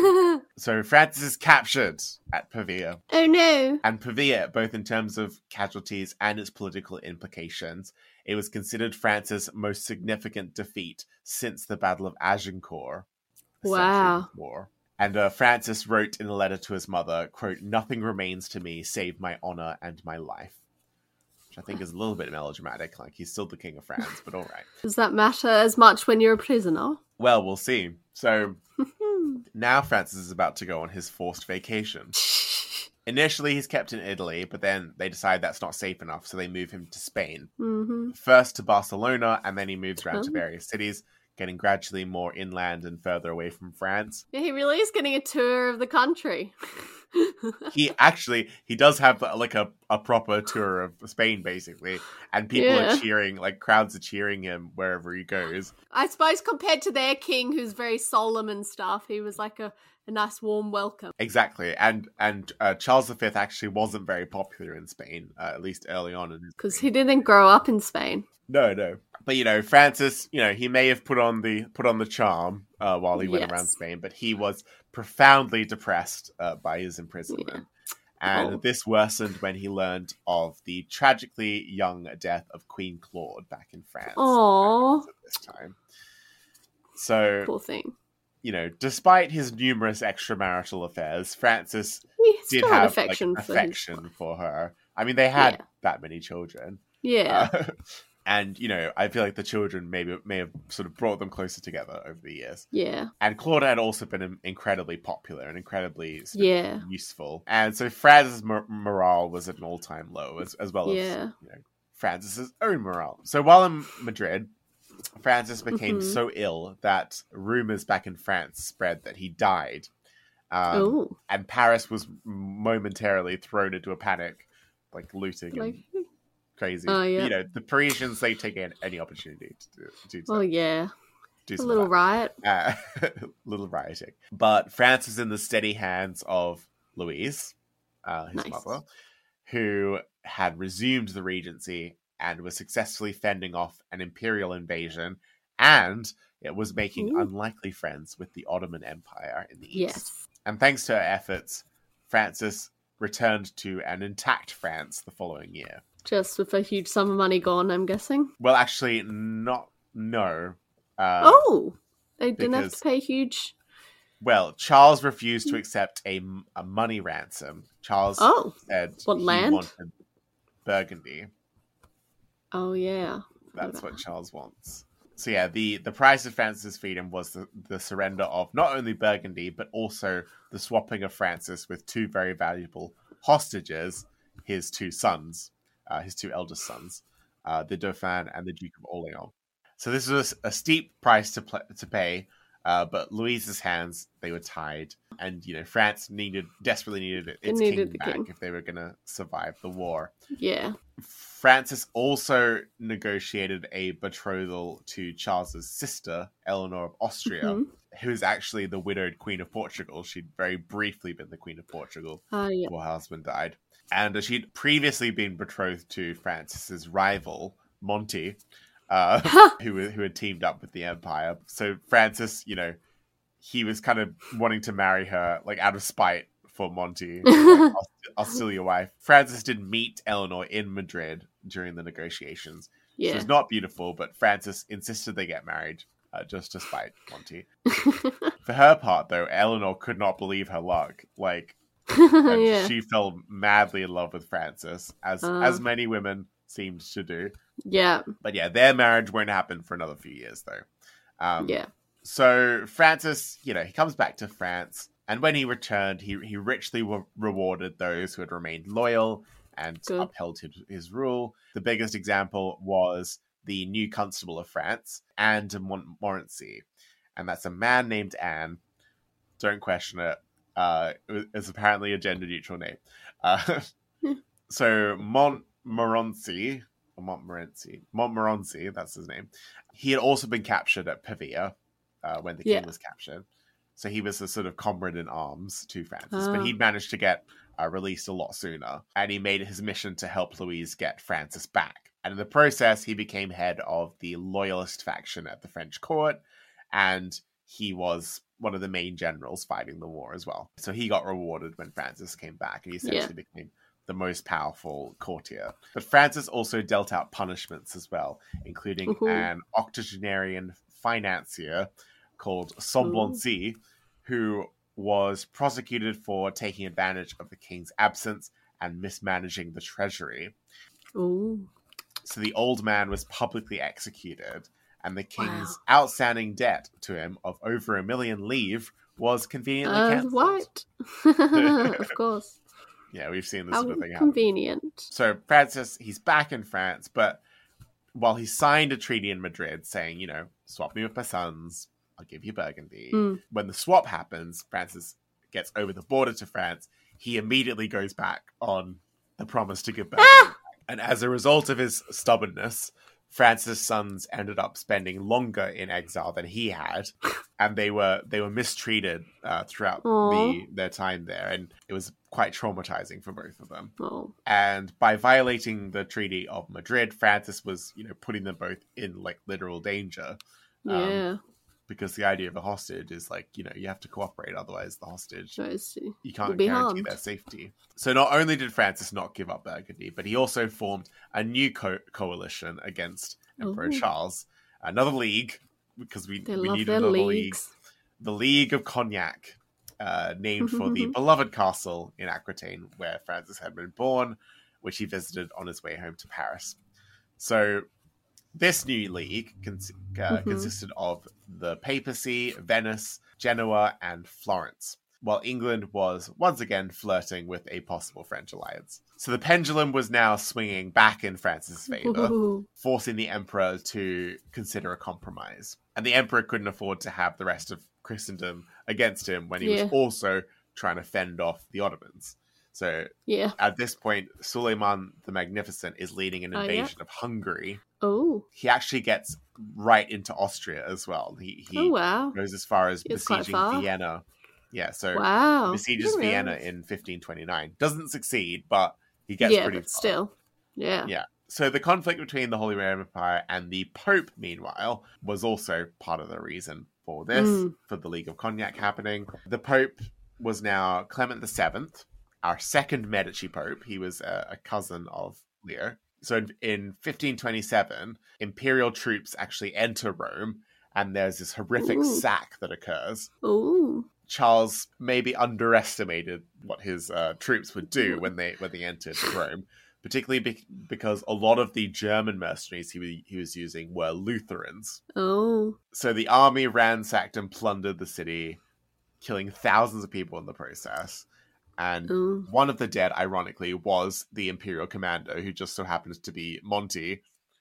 [SPEAKER 1] so Francis is captured at Pavia.
[SPEAKER 2] Oh no.
[SPEAKER 1] And Pavia, both in terms of casualties and its political implications, it was considered France's most significant defeat since the Battle of Agincourt. a century
[SPEAKER 2] Wow.
[SPEAKER 1] before. And Francis wrote in a letter to his mother, quote, "Nothing remains to me save my honor and my life." Which I think is a little bit melodramatic, like he's still the king of France, but all right.
[SPEAKER 2] Does that matter as much when you're a prisoner?
[SPEAKER 1] Well, we'll see. So now Francis is about to go on his forced vacation. Initially, he's kept in Italy, but then they decide that's not safe enough, so they move him to Spain.
[SPEAKER 2] Mm-hmm.
[SPEAKER 1] First to Barcelona, and then he moves around to various cities, getting gradually more inland and further away from France.
[SPEAKER 2] Yeah, he really is getting a tour of the country.
[SPEAKER 1] He does have like a proper tour of Spain, basically, and people are cheering, like crowds are cheering him wherever he goes.
[SPEAKER 2] I suppose compared to their king, who's very solemn and stuff, he was like a nice warm welcome.
[SPEAKER 1] Exactly, and Charles V actually wasn't very popular in Spain, at least early on in his
[SPEAKER 2] Because
[SPEAKER 1] reign.
[SPEAKER 2] he didn't grow up in Spain.
[SPEAKER 1] No. But Francis, he may have put on the charm while he went
[SPEAKER 2] Yes.
[SPEAKER 1] around Spain, but he was profoundly depressed by his imprisonment. And this worsened when he learned of the tragically young death of Queen Claude back in France.
[SPEAKER 2] Aww.
[SPEAKER 1] At this time. So
[SPEAKER 2] Poor thing.
[SPEAKER 1] you know, despite his numerous extramarital affairs, Francis
[SPEAKER 2] He
[SPEAKER 1] did
[SPEAKER 2] still had
[SPEAKER 1] have
[SPEAKER 2] affection
[SPEAKER 1] like,
[SPEAKER 2] for his-
[SPEAKER 1] affection for her. I mean, they had
[SPEAKER 2] Yeah.
[SPEAKER 1] that many children.
[SPEAKER 2] Yeah.
[SPEAKER 1] And, you know, I feel like the children may have sort of brought them closer together over the years.
[SPEAKER 2] Yeah.
[SPEAKER 1] And Claude had also been incredibly popular and incredibly sort of
[SPEAKER 2] Yeah.
[SPEAKER 1] useful. And so Francis' morale was at an all-time low, as well as
[SPEAKER 2] Yeah.
[SPEAKER 1] you know, Francis's own morale. So while in Madrid, Francis became
[SPEAKER 2] Mhm.
[SPEAKER 1] so ill that rumors back in France spread that he died.
[SPEAKER 2] Oh.
[SPEAKER 1] And Paris was momentarily thrown into a panic, like looting
[SPEAKER 2] Like,
[SPEAKER 1] and crazy.
[SPEAKER 2] Oh, yeah.
[SPEAKER 1] You know, the Parisians, they take any opportunity to do
[SPEAKER 2] oh, yeah.
[SPEAKER 1] do
[SPEAKER 2] A
[SPEAKER 1] some
[SPEAKER 2] little
[SPEAKER 1] of
[SPEAKER 2] riot.
[SPEAKER 1] that. Little rioting. But France is in the steady hands of Louise, his
[SPEAKER 2] Nice.
[SPEAKER 1] mother, who had resumed the regency and was successfully fending off an imperial invasion, and it was making
[SPEAKER 2] Ooh.
[SPEAKER 1] unlikely friends with the Ottoman Empire in the east.
[SPEAKER 2] Yes.
[SPEAKER 1] And thanks to her efforts, Francis returned to an intact France the following year.
[SPEAKER 2] Just with a huge sum of money gone, I'm guessing.
[SPEAKER 1] Well, actually, no.
[SPEAKER 2] Oh! They didn't have
[SPEAKER 1] because-
[SPEAKER 2] to pay huge...
[SPEAKER 1] Well, Charles refused to accept a money ransom. Charles
[SPEAKER 2] Oh!
[SPEAKER 1] said
[SPEAKER 2] What,
[SPEAKER 1] he
[SPEAKER 2] land?
[SPEAKER 1] wanted Burgundy.
[SPEAKER 2] Oh, yeah.
[SPEAKER 1] That's what Charles wants. So yeah, the price of Francis' freedom was the surrender of not only Burgundy, but also the swapping of Francis with two very valuable hostages, his two sons, his two eldest sons, the Dauphin and the Duke of Orleans. So this was a steep price to pay, but Louise's hands, they were tied. And, you know, France desperately needed its
[SPEAKER 2] needed
[SPEAKER 1] king
[SPEAKER 2] the
[SPEAKER 1] back
[SPEAKER 2] king.
[SPEAKER 1] if they were going to survive the war.
[SPEAKER 2] Yeah.
[SPEAKER 1] Francis also negotiated a betrothal to Charles's sister, Eleanor of Austria,
[SPEAKER 2] Mhm.
[SPEAKER 1] who is actually the widowed Queen of Portugal. She'd very briefly been the Queen of Portugal
[SPEAKER 2] Oh, yeah.
[SPEAKER 1] before her husband died. And she'd previously been betrothed to Francis's rival, Monty, who had teamed up with the Empire. So Francis, you know, he was kind of wanting to marry her, like, out of spite for Monty. Like, I'll steal your wife. Francis did meet Eleanor in Madrid during the negotiations. She
[SPEAKER 2] Yeah.
[SPEAKER 1] was not beautiful, but Francis insisted they get married, just to spite Monty. For her part, though, Eleanor could not believe her luck. Like, and
[SPEAKER 2] yeah.
[SPEAKER 1] she fell madly in love with Francis, as many women seemed to do.
[SPEAKER 2] Yeah.
[SPEAKER 1] But yeah, their marriage won't happen for another few years, though.
[SPEAKER 2] Yeah.
[SPEAKER 1] So Francis, you know, he comes back to France, and when he returned, he richly rewarded those who had remained loyal and
[SPEAKER 2] Good.
[SPEAKER 1] upheld his rule. The biggest example was the new Constable of France, Anne de Montmorency, and that's a man named Anne. Don't question it. It's apparently a gender-neutral name. So Montmorency, that's his name. He had also been captured at Pavia when the king was captured. So he was a sort of comrade in arms to Francis, but he'd managed to get released a lot sooner. And he made it his mission to help Louise get Francis back. And in the process, he became head of the loyalist faction at the French court, and he was one of the main generals fighting the war as well. So he got rewarded when Francis came back, and he essentially became the most powerful courtier. But Francis also dealt out punishments as well, including an octogenarian financier called Semblancy, who was prosecuted for taking advantage of the king's absence and mismanaging the treasury.
[SPEAKER 2] Ooh.
[SPEAKER 1] So the old man was publicly executed, and the king's outstanding debt to him of over 1 million livres was conveniently cancelled.
[SPEAKER 2] What? Of course.
[SPEAKER 1] Yeah, we've seen this
[SPEAKER 2] How
[SPEAKER 1] sort of thing happen.
[SPEAKER 2] convenient.
[SPEAKER 1] So Francis, he's back in France, but while he signed a treaty in Madrid saying, you know, swap me with my sons, I'll give you Burgundy. When the swap happens, Francis gets over the border to France. He immediately goes back on the promise to give Burgundy back. And as a result of his stubbornness, Francis' sons ended up spending longer in exile than he had, and they were mistreated throughout their time there, and it was quite traumatizing for both of them. And by violating the Treaty of Madrid, Francis was, you know, putting them both in like literal danger. Because the idea of a hostage is like, you know, you have to cooperate, otherwise the hostage, you can't guarantee their safety. So not only did Francis not give up Burgundy, but he also formed a new coalition against Emperor Charles, another league, because we needed another league. the League of Cognac, named for the beloved castle in Aquitaine where Francis had been born, which he visited on his way home to Paris. So this new league consisted of the papacy, Venice, Genoa, and Florence, while England was once again flirting with a possible French alliance. So the pendulum was now swinging back in Francis' favour, forcing the emperor to consider a compromise. And the emperor couldn't afford to have the rest of Christendom against him when he was also trying to fend off the Ottomans. So at this point, Suleiman the Magnificent is leading an invasion of Hungary.
[SPEAKER 2] Oh.
[SPEAKER 1] He actually gets right into Austria as well. He goes as far as besieging Vienna. Yeah, so besieges Vienna in 1529. Doesn't succeed, but he gets pretty far.
[SPEAKER 2] Still. Yeah.
[SPEAKER 1] So the conflict between the Holy Roman Empire and the Pope, meanwhile, was also part of the reason for this, for the League of Cognac happening. The Pope was now Clement VII, our second Medici Pope. He was a cousin of Leo. So in 1527, imperial troops actually enter Rome, and there's this horrific sack that occurs.
[SPEAKER 2] Ooh.
[SPEAKER 1] Charles maybe underestimated what his troops would do when they entered Rome, particularly because a lot of the German mercenaries he was using were Lutherans.
[SPEAKER 2] Oh.
[SPEAKER 1] So the army ransacked and plundered the city, killing thousands of people in the process. And one of the dead, ironically, was the imperial commander, who just so happens to be Monty.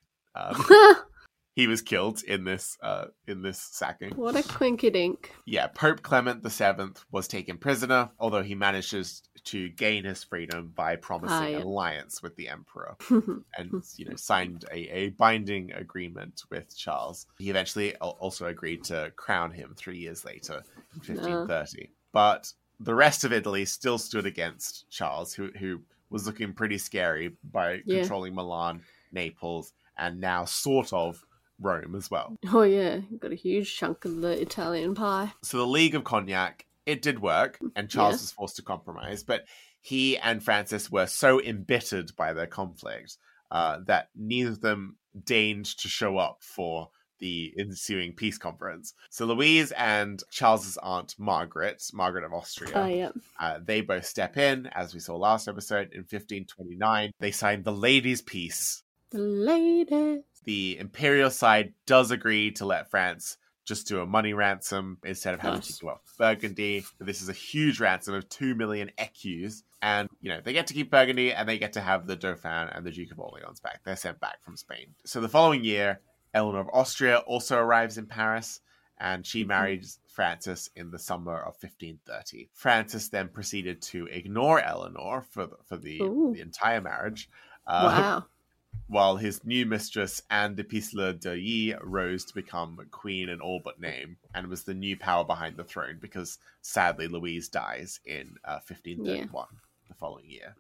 [SPEAKER 1] He was killed in this sacking.
[SPEAKER 2] What a quinkydink.
[SPEAKER 1] Yeah, Pope Clement VII was taken prisoner, although he manages to gain his freedom by promising an alliance with the emperor, and signed a binding agreement with Charles. He eventually also agreed to crown him 3 years later in 1530. But the rest of Italy still stood against Charles, who was looking pretty scary by controlling Milan, Naples, and now sort of Rome as well.
[SPEAKER 2] Oh yeah, got a huge chunk of the Italian pie.
[SPEAKER 1] So the League of Cognac, it did work, and Charles was forced to compromise, but he and Francis were so embittered by their conflict that neither of them deigned to show up for the ensuing peace conference. So Louise and Charles's aunt Margaret of Austria, they both step in, as we saw last episode, in 1529. They signed the Ladies' Peace.
[SPEAKER 2] The ladies.
[SPEAKER 1] The imperial side does agree to let France just do a money ransom instead of having to go up Burgundy. This is a huge ransom of 2 million écus. And, they get to keep Burgundy, and they get to have the Dauphin and the Duke of Orleans back. They're sent back from Spain. So the following year, Eleanor of Austria also arrives in Paris, and she marries Francis in the summer of 1530. Francis then proceeded to ignore Eleanor for the entire marriage.
[SPEAKER 2] Wow.
[SPEAKER 1] While his new mistress, Anne de Pisseleu d'Oilly, rose to become queen in all but name, and was the new power behind the throne because, sadly, Louise dies in 1531, the following year.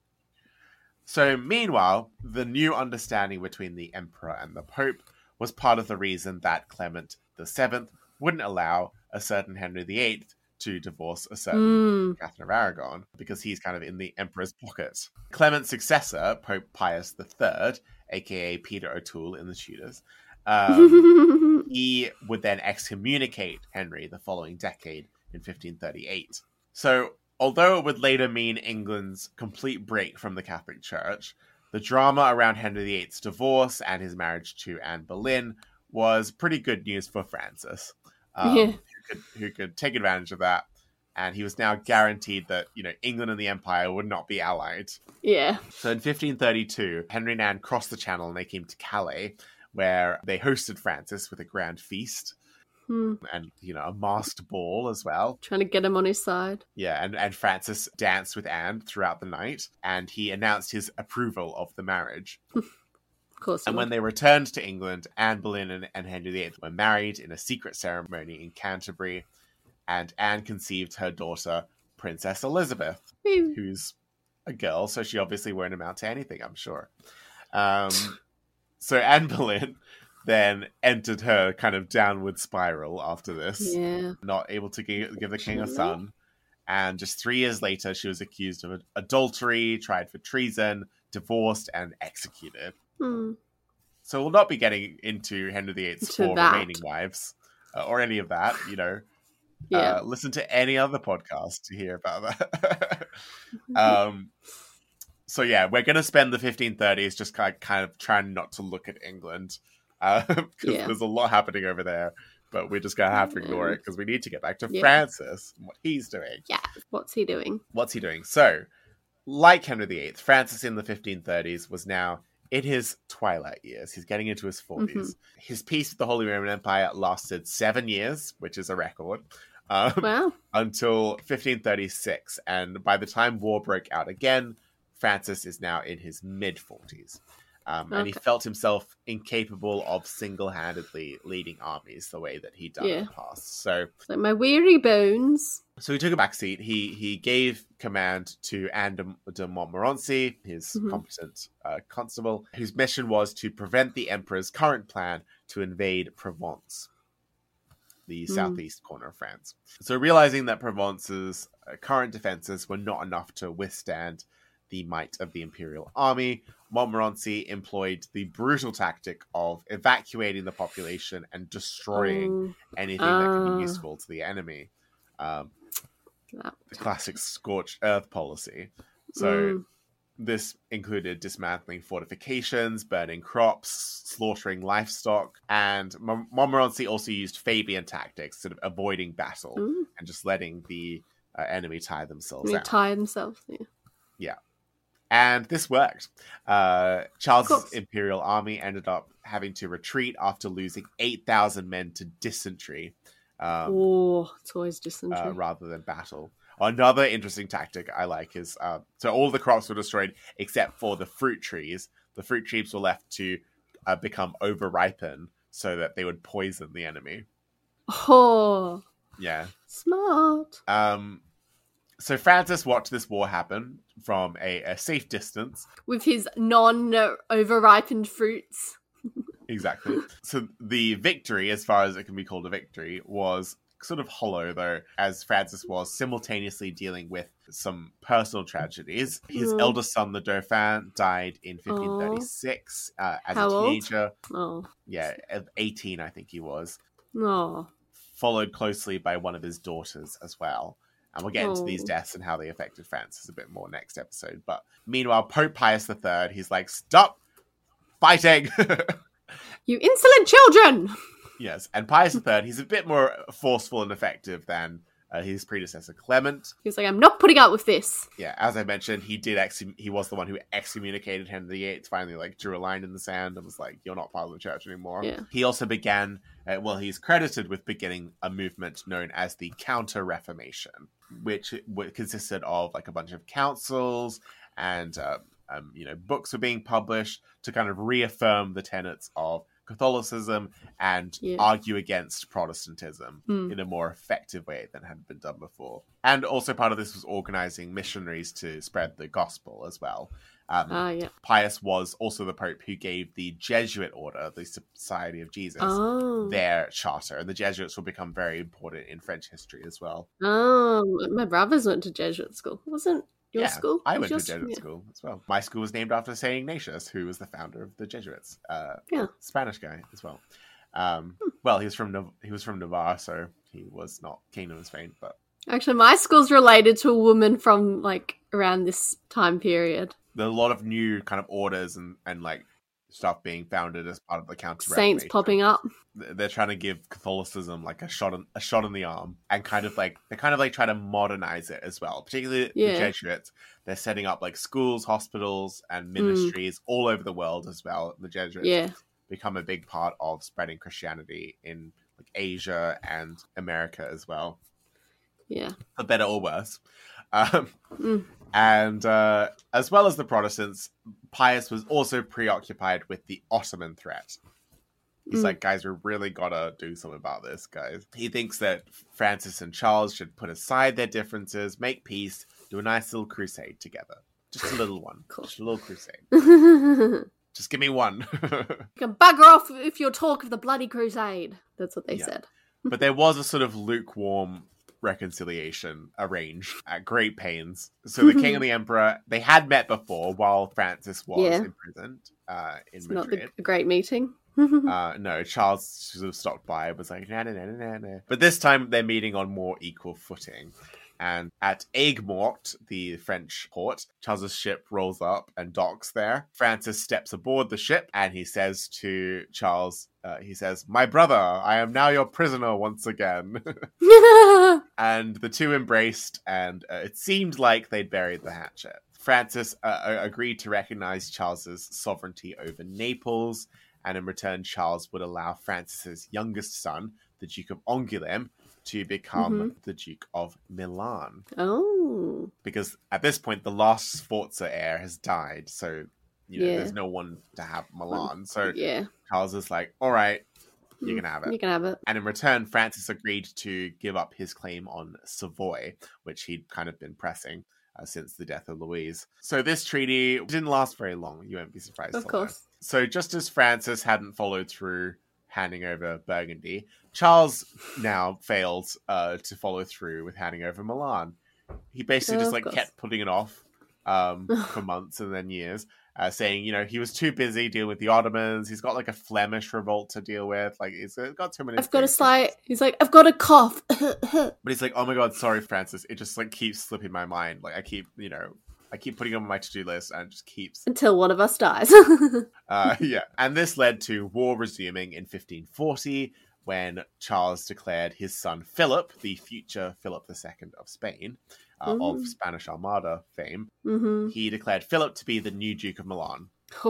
[SPEAKER 1] So, meanwhile, the new understanding between the emperor and the pope was part of the reason that Clement VII wouldn't allow a certain Henry VIII to divorce a certain Catherine of Aragon, because he's kind of in the emperor's pocket. Clement's successor, Pope Pius III, aka Peter O'Toole in the Tudors, he would then excommunicate Henry the following decade in 1538. So, although it would later mean England's complete break from the Catholic Church, the drama around Henry VIII's divorce and his marriage to Anne Boleyn was pretty good news for Francis. Who could take advantage of that, and he was now guaranteed that England and the Empire would not be allied.
[SPEAKER 2] Yeah.
[SPEAKER 1] So in 1532, Henry and Anne crossed the Channel and they came to Calais, where they hosted Francis with a grand feast and a masked ball as well.
[SPEAKER 2] Trying to get him on his side.
[SPEAKER 1] Yeah, and Francis danced with Anne throughout the night, and he announced his approval of the marriage.
[SPEAKER 2] Of course.
[SPEAKER 1] And when they returned to England, Anne Boleyn and Henry VIII were married in a secret ceremony in Canterbury, and Anne conceived her daughter, Princess Elizabeth, who's a girl, so she obviously won't amount to anything, I'm sure. So Anne Boleyn then entered her kind of downward spiral after this, not able to give the king a son. And just 3 years later, she was accused of adultery, tried for treason, divorced, and executed. So we'll not be getting into Henry VIII's four remaining wives or any of that.
[SPEAKER 2] Yeah.
[SPEAKER 1] Listen to any other podcast to hear about that. So yeah, we're going to spend the 1530s just kind of trying not to look at England because there's a lot happening over there. But we're just going to have to ignore it because we need to get back to Francis and what he's doing.
[SPEAKER 2] Yeah, what's he doing?
[SPEAKER 1] So, like Henry VIII, Francis in the 1530s was now in his twilight years. He's getting into his 40s.
[SPEAKER 2] Mm-hmm.
[SPEAKER 1] His peace with the Holy Roman Empire lasted 7 years, which is a record.
[SPEAKER 2] Wow.
[SPEAKER 1] Until 1536. And by the time war broke out again, Francis is now in his mid-40s. And he felt himself incapable of single-handedly leading armies the way that he'd done in the past. So
[SPEAKER 2] my weary bones.
[SPEAKER 1] So he took a back seat. He gave command to Anne de Montmorency, his competent constable, whose mission was to prevent the emperor's current plan to invade Provence, the southeast corner of France. So realizing that Provence's current defenses were not enough to withstand the might of the imperial army, Montmorency employed the brutal tactic of evacuating the population and destroying anything that could be useful to the enemy. The classic scorched earth policy. So this included dismantling fortifications, burning crops, slaughtering livestock, and Montmorency also used Fabian tactics, sort of avoiding battle and just letting the enemy tire themselves out.
[SPEAKER 2] Tire themselves,
[SPEAKER 1] Yeah. And this worked. Charles's imperial army ended up having to retreat after losing 8,000 men to dysentery.
[SPEAKER 2] It's always dysentery.
[SPEAKER 1] Rather than battle. Another interesting tactic I like is, so all the crops were destroyed except for the fruit trees. The fruit trees were left to become over-ripen so that they would poison the enemy.
[SPEAKER 2] Oh.
[SPEAKER 1] Yeah.
[SPEAKER 2] Smart.
[SPEAKER 1] So Francis watched this war happen from a safe distance.
[SPEAKER 2] With his non-over-ripened fruits.
[SPEAKER 1] Exactly. So the victory, as far as it can be called a victory, was sort of hollow, though, as Francis was simultaneously dealing with some personal tragedies. His eldest son, the Dauphin, died in 1536 as
[SPEAKER 2] How
[SPEAKER 1] a teenager.
[SPEAKER 2] Old?
[SPEAKER 1] Yeah, 18, I think he was.
[SPEAKER 2] Oh.
[SPEAKER 1] Followed closely by one of his daughters as well. And we'll get into these deaths and how they affected Francis a bit more next episode. But meanwhile, Pope Pius III, he's like, stop fighting!
[SPEAKER 2] You insolent children!
[SPEAKER 1] Yes, and Pius III, he's a bit more forceful and effective than his predecessor Clement.
[SPEAKER 2] He was like, I'm not putting up with this.
[SPEAKER 1] Yeah, as I mentioned, he was the one who excommunicated Henry VIII, finally like drew a line in the sand and was like, you're not part of the church anymore.
[SPEAKER 2] Yeah.
[SPEAKER 1] He also began, he's credited with beginning a movement known as the Counter-Reformation, which consisted of like a bunch of councils and books were being published to kind of reaffirm the tenets of Catholicism and argue against Protestantism in a more effective way than had been done before. And also part of this was organizing missionaries to spread the gospel as well. Pius was also the Pope who gave the Jesuit order, the Society of Jesus, their charter. And the Jesuits will become very important in French history as well.
[SPEAKER 2] My brothers went to Jesuit school. Wasn't your school?
[SPEAKER 1] I went to Jesuit school as well. My school was named after St. Ignatius, who was the founder of the Jesuits. Spanish guy as well. Well, he was from Navarre, so he was not Kingdom of Spain. But
[SPEAKER 2] actually, my school's related to a woman from like around this time period.
[SPEAKER 1] There are a lot of new kind of orders and like stuff being founded as part of the
[SPEAKER 2] Saints
[SPEAKER 1] Counter-Reformation.
[SPEAKER 2] popping up.
[SPEAKER 1] They're trying to give Catholicism like a shot in the arm, and try to modernize it as well. Particularly the Jesuits, they're setting up like schools, hospitals, and ministries all over the world as well. The Jesuits become a big part of spreading Christianity in like Asia and America as well.
[SPEAKER 2] Yeah,
[SPEAKER 1] for better or worse. And as well as the Protestants, Pius was also preoccupied with the Ottoman threat. He's like, guys, we really gotta do something about this, guys. He thinks that Francis and Charles should put aside their differences, make peace, do a nice little crusade together. Just a little one. Cool. Just a little crusade. Just give me one.
[SPEAKER 2] You can bugger off if you'll talk of the bloody crusade. That's what they said.
[SPEAKER 1] But there was a sort of lukewarm reconciliation arranged at great pains. So the king and the emperor, they had met before while Francis was imprisoned in Madrid.
[SPEAKER 2] Not a great meeting.
[SPEAKER 1] No, Charles sort of stopped by and was like, nah, nah, nah, nah, nah. But this time they're meeting on more equal footing. And at Aigues-Mortes, the French port, Charles's ship rolls up and docks there. Francis steps aboard the ship and he says to Charles, he says, "My brother, I am now your prisoner once again." And the two embraced, and it seemed like they'd buried the hatchet. Francis agreed to recognize Charles's sovereignty over Naples, and in return, Charles would allow Francis's youngest son, the Duke of Angoulême, to become the Duke of Milan.
[SPEAKER 2] Oh.
[SPEAKER 1] Because at this point, the last Sforza heir has died, so there's no one to have Milan. So Charles is like, all right, you can have it.
[SPEAKER 2] You can have it.
[SPEAKER 1] And in return, Francis agreed to give up his claim on Savoy, which he'd kind of been pressing since the death of Louise. So this treaty didn't last very long. You won't be surprised.
[SPEAKER 2] Of course.
[SPEAKER 1] So just as Francis hadn't followed through handing over Burgundy, Charles now failed to follow through with handing over Milan. He basically kept putting it off for months and then years, saying, he was too busy dealing with the Ottomans. He's got like a Flemish revolt to deal with. Like, he's got too many.
[SPEAKER 2] He's like, I've got a cough.
[SPEAKER 1] But he's like, oh my God, sorry, Francis. It just like keeps slipping my mind. Like I keep putting it on my to-do list and it just keeps...
[SPEAKER 2] Until one of us dies.
[SPEAKER 1] Yeah. And this led to war resuming in 1540 when Charles declared his son Philip, the future Philip II of Spain, of Spanish Armada fame. He declared Philip to be the new Duke of Milan.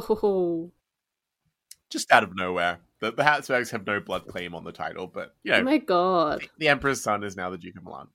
[SPEAKER 1] Just out of nowhere. The Habsburgs have no blood claim on the title, but,
[SPEAKER 2] Oh my God.
[SPEAKER 1] The Emperor's son is now the Duke of Milan.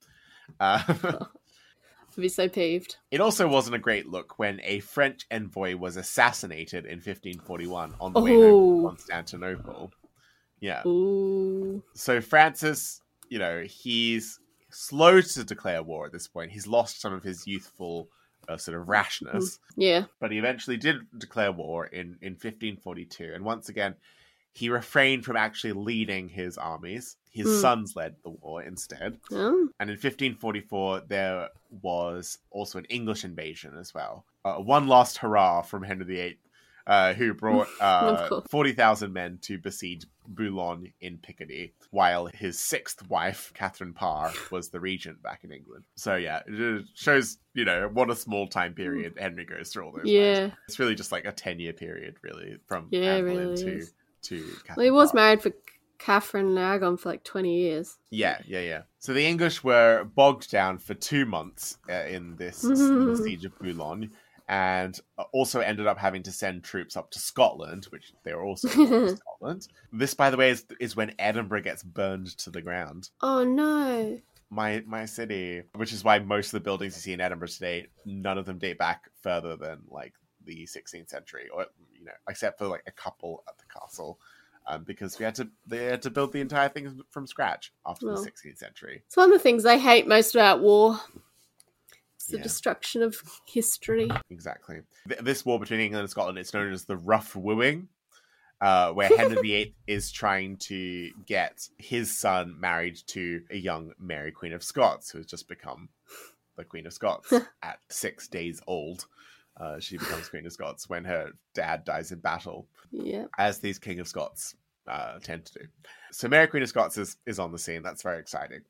[SPEAKER 2] I'd be so peeved.
[SPEAKER 1] It also wasn't a great look when a French envoy was assassinated in 1541 on the way home to Constantinople. Yeah.
[SPEAKER 2] Ooh.
[SPEAKER 1] So Francis, he's slow to declare war at this point. He's lost some of his youthful sort of rashness.
[SPEAKER 2] Yeah.
[SPEAKER 1] But he eventually did declare war in 1542. And once again, he refrained from actually leading his armies. His sons led the war instead. And in 1544, there was also an English invasion as well. One last hurrah from Henry VIII, who brought 40,000 men to besiege Boulogne in Picardy, while his sixth wife, Catherine Parr, was the regent back in England. So yeah, it shows, what a small time period Henry goes through all those lives. It's really just like a 10-year period, really, from Anne Boleyn to Catherine
[SPEAKER 2] Well, he was
[SPEAKER 1] Parr.
[SPEAKER 2] married for Catherine Aragon for like 20 years.
[SPEAKER 1] Yeah. So the English were bogged down for 2 months in this siege of Boulogne, and also ended up having to send troops up to Scotland, which they were also in Scotland. This, by the way, is when Edinburgh gets burned to the ground.
[SPEAKER 2] Oh no.
[SPEAKER 1] My city, which is why most of the buildings you see in Edinburgh today, none of them date back further than like the 16th century, or except for like a couple at the castle. Because they had to build the entire thing from scratch after the 16th century.
[SPEAKER 2] It's one of the things I hate most about war. It's the destruction of history.
[SPEAKER 1] Exactly. This war between England and Scotland is known as the Rough Wooing, where Henry VIII is trying to get his son married to a young Mary, Queen of Scots, who has just become the Queen of Scots at 6 days old. She becomes Queen of Scots when her dad dies in battle, as these King of Scots tend to do. So Mary, Queen of Scots is on the scene. That's very exciting.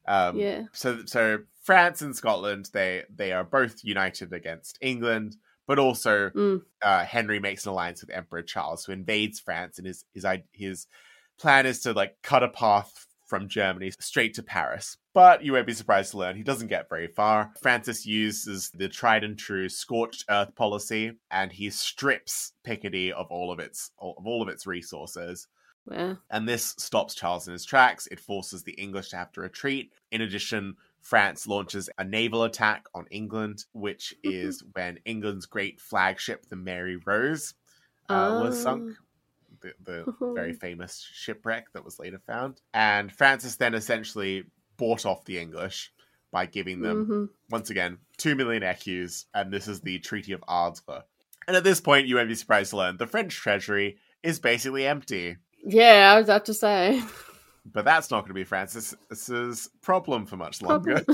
[SPEAKER 1] So France and Scotland, they are both united against England, but also Henry makes an alliance with Emperor Charles, who invades France, and his plan is to like cut a path from Germany straight to Paris. But you won't be surprised to learn he doesn't get very far. Francis uses the tried and true scorched earth policy, and he strips Picardy of all of its resources.
[SPEAKER 2] Yeah.
[SPEAKER 1] And this stops Charles in his tracks. It forces the English to have to retreat. In addition, France launches a naval attack on England, which is when England's great flagship, the Mary Rose, was sunk. The very famous shipwreck that was later found. And Francis then essentially bought off the English by giving them, once again, 2 million écus, and this is the Treaty of Ardres. And at this point, you won't be surprised to learn the French treasury is basically empty.
[SPEAKER 2] Yeah, I was about to say.
[SPEAKER 1] But that's not going to be Francis's problem for much longer.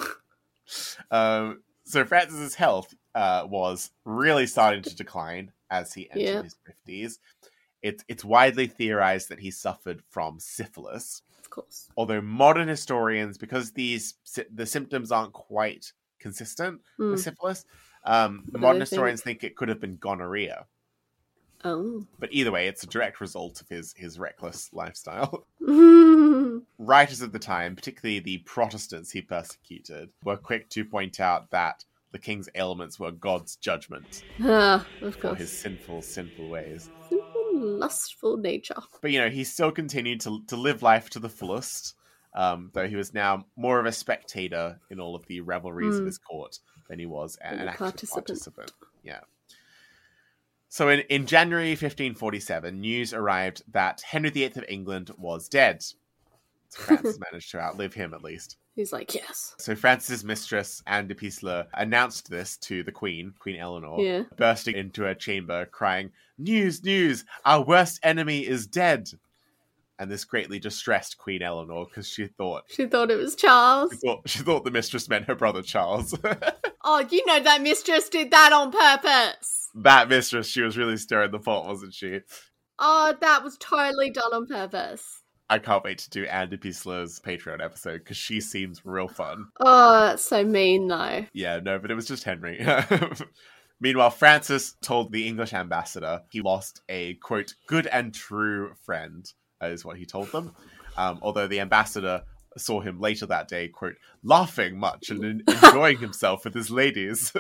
[SPEAKER 1] So Francis's health was really starting to decline as he entered his 50s. It's widely theorized that he suffered from syphilis.
[SPEAKER 2] Of course.
[SPEAKER 1] Although modern historians, because the symptoms aren't quite consistent with syphilis, modern historians think it could have been gonorrhea.
[SPEAKER 2] Oh.
[SPEAKER 1] But either way, it's a direct result of his reckless lifestyle. Writers of the time, particularly the Protestants he persecuted, were quick to point out that the king's ailments were God's judgment
[SPEAKER 2] Of
[SPEAKER 1] for
[SPEAKER 2] course.
[SPEAKER 1] his sinful ways.
[SPEAKER 2] Simple, lustful nature.
[SPEAKER 1] But, he still continued to live life to the fullest, though he was now more of a spectator in all of the revelries of his court than he was an active participant. Yeah. So in January 1547, news arrived that Henry VIII of England was dead. So Francis managed to outlive him, at least.
[SPEAKER 2] He's like, yes.
[SPEAKER 1] So Francis's mistress, Anne de Pisseleu, announced this to the Queen Eleanor,
[SPEAKER 2] Yeah.
[SPEAKER 1] bursting into her chamber, crying, "News, news! Our worst enemy is dead!" And this greatly distressed Queen Eleanor, because she thought
[SPEAKER 2] it was Charles.
[SPEAKER 1] she thought the mistress meant her brother Charles.
[SPEAKER 2] Oh, you know that mistress did that on purpose.
[SPEAKER 1] That mistress, she was really stirring the pot, wasn't she?
[SPEAKER 2] Oh, that was totally done on purpose.
[SPEAKER 1] I can't wait to do Anne de Pisseleu's Patreon episode, because she seems real fun.
[SPEAKER 2] Oh, that's so mean, though.
[SPEAKER 1] Yeah, no, but it was just Henry. Meanwhile, Francis told the English ambassador he lost a, quote, good and true friend, is what he told them. Although the ambassador saw him later that day, quote, laughing much and enjoying himself with his ladies.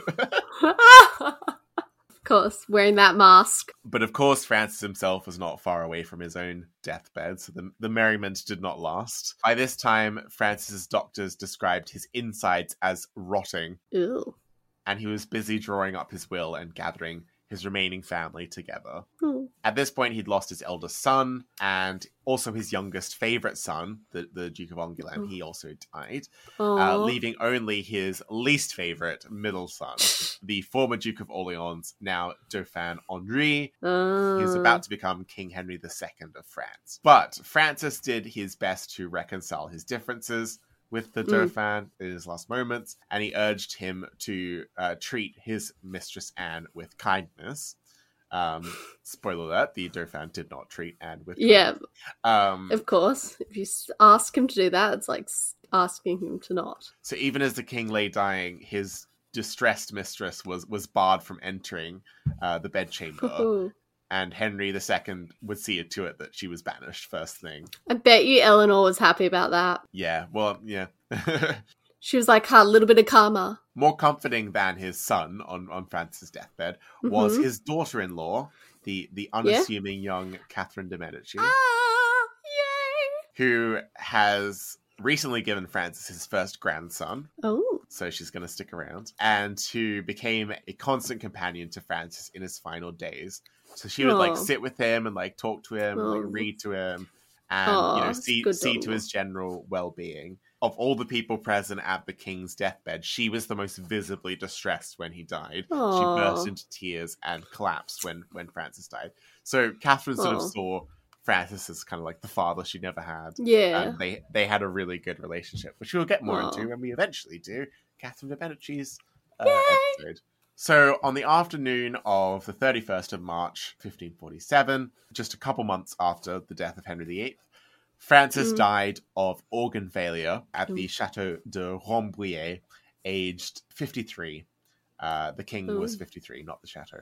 [SPEAKER 2] Of course, wearing that mask.
[SPEAKER 1] But of course, Francis himself was not far away from his own deathbed, so the merriment did not last. By this time, Francis's doctors described his insides as rotting,
[SPEAKER 2] Ew.
[SPEAKER 1] and he was busy drawing up his will and gathering his remaining family together.
[SPEAKER 2] Oh.
[SPEAKER 1] At this point, he'd lost his eldest son and also his youngest favourite son, the Duke of Angoulême. He also died, leaving only his least favourite middle son, the former Duke of Orleans, now Dauphin Henri. He was about to become King Henry II of France. But Francis did his best to reconcile his differences with the Dauphin in his last moments, and he urged him to treat his mistress Anne with kindness. Spoiler alert, the Dauphin did not treat Anne with kindness.
[SPEAKER 2] Yeah, of course. If you ask him to do that, it's like asking him to not.
[SPEAKER 1] So even as the king lay dying, his distressed mistress was barred from entering the bedchamber.
[SPEAKER 2] Ooh.
[SPEAKER 1] And Henry II would see to it that she was banished first thing.
[SPEAKER 2] I bet you Eleanor was happy about that.
[SPEAKER 1] Yeah, well, yeah.
[SPEAKER 2] She was like, a little bit of karma.
[SPEAKER 1] More comforting than his son on Francis' deathbed was his daughter-in-law, the unassuming young Catherine de Medici,
[SPEAKER 2] Yay!
[SPEAKER 1] who has recently given Francis his first grandson.
[SPEAKER 2] Oh.
[SPEAKER 1] So she's going to stick around. And who became a constant companion to Francis in his final days. So she would sit with him and talk to him and read to him and see to his general well-being. Of all the people present at the king's deathbed, she was the most visibly distressed when he died.
[SPEAKER 2] Aww.
[SPEAKER 1] She burst into tears and collapsed when Francis died. So Catherine sort of saw Francis as kind of like the father she never had.
[SPEAKER 2] Yeah.
[SPEAKER 1] And they had a really good relationship, which we'll get more into when we eventually do Catherine de Medici's episode. So on the afternoon of the 31st of March, 1547, just a couple months after the death of Henry VIII, Francis died of organ failure at the Chateau de Rambouillet, aged 53. The king was 53, not the chateau.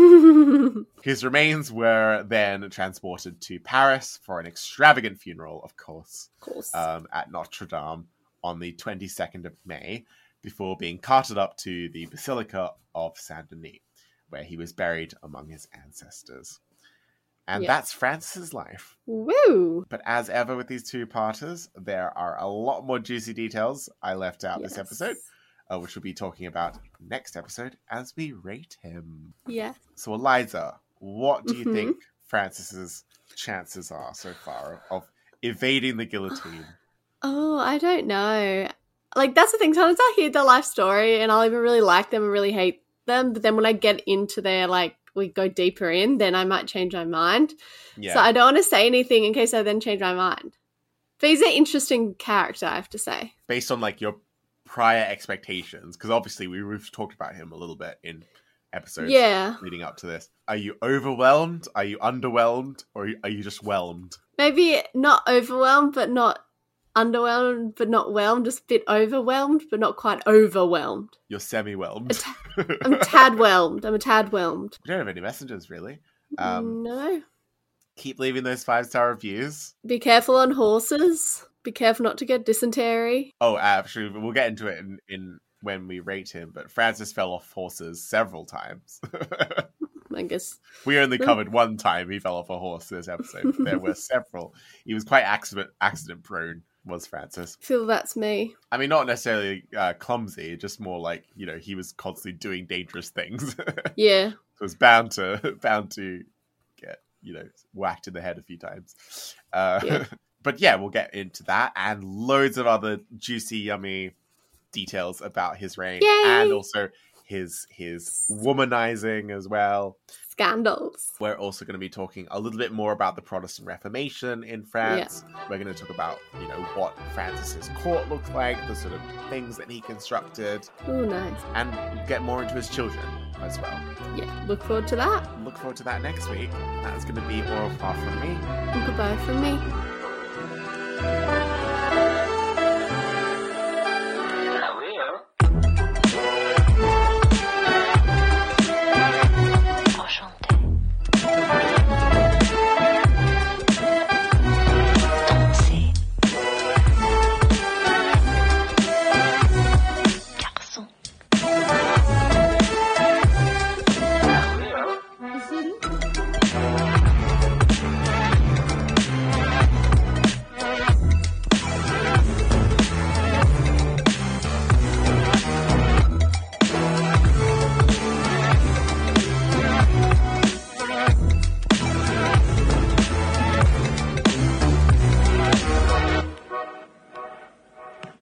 [SPEAKER 1] His remains were then transported to Paris for an extravagant funeral, of course. At Notre Dame on the 22nd of May, before being carted up to the Basilica of Saint-Denis, where he was buried among his ancestors. And that's Francis's life.
[SPEAKER 2] Woo!
[SPEAKER 1] But as ever with these two-parters, there are a lot more juicy details I left out this episode, which we'll be talking about next episode as we rate him.
[SPEAKER 2] Yes.
[SPEAKER 1] So Eliza, what do you think Francis's chances are so far of evading the guillotine?
[SPEAKER 2] Oh, I don't know. That's the thing. Sometimes I hear their life story and I'll either really like them or really hate them. But then when I get into their, we go deeper in, then I might change my mind. Yeah. So I don't want to say anything in case I then change my mind. But he's an interesting character, I have to say.
[SPEAKER 1] Based on, your prior expectations, because obviously we've talked about him a little bit in episodes
[SPEAKER 2] Yeah.
[SPEAKER 1] leading up to this. Are you overwhelmed? Are you underwhelmed? Or are you just whelmed?
[SPEAKER 2] Maybe not overwhelmed, but not underwhelmed, but not whelmed. Just a bit overwhelmed, but not quite overwhelmed.
[SPEAKER 1] You're semi-whelmed.
[SPEAKER 2] I'm tad whelmed. I'm a tad whelmed.
[SPEAKER 1] We don't have any messengers, really.
[SPEAKER 2] No.
[SPEAKER 1] Keep leaving those 5-star reviews.
[SPEAKER 2] Be careful on horses. Be careful not to get dysentery.
[SPEAKER 1] Oh, actually, we'll get into it in when we rate him, but Francis fell off horses several times.
[SPEAKER 2] I guess.
[SPEAKER 1] We only covered one time he fell off a horse this episode. There were several. He was quite accident prone, was Francis.
[SPEAKER 2] I feel that's me.
[SPEAKER 1] I mean, not necessarily clumsy, just more like, he was constantly doing dangerous things.
[SPEAKER 2] Yeah.
[SPEAKER 1] So it was bound to get, whacked in the head a few times.
[SPEAKER 2] Yeah.
[SPEAKER 1] But yeah, we'll get into that and loads of other juicy, yummy details about his reign.
[SPEAKER 2] Yay!
[SPEAKER 1] And also his womanizing as well.
[SPEAKER 2] Scandals.
[SPEAKER 1] We're also going to be talking a little bit more about the Protestant Reformation in France. Yeah. We're going to talk about, what Francis's court looks like, the sort of things that he constructed.
[SPEAKER 2] Oh, nice.
[SPEAKER 1] And get more into his children as well.
[SPEAKER 2] Yeah, look forward to that.
[SPEAKER 1] Look forward to that next week. That's going to be Au revoir from me.
[SPEAKER 2] And goodbye from me.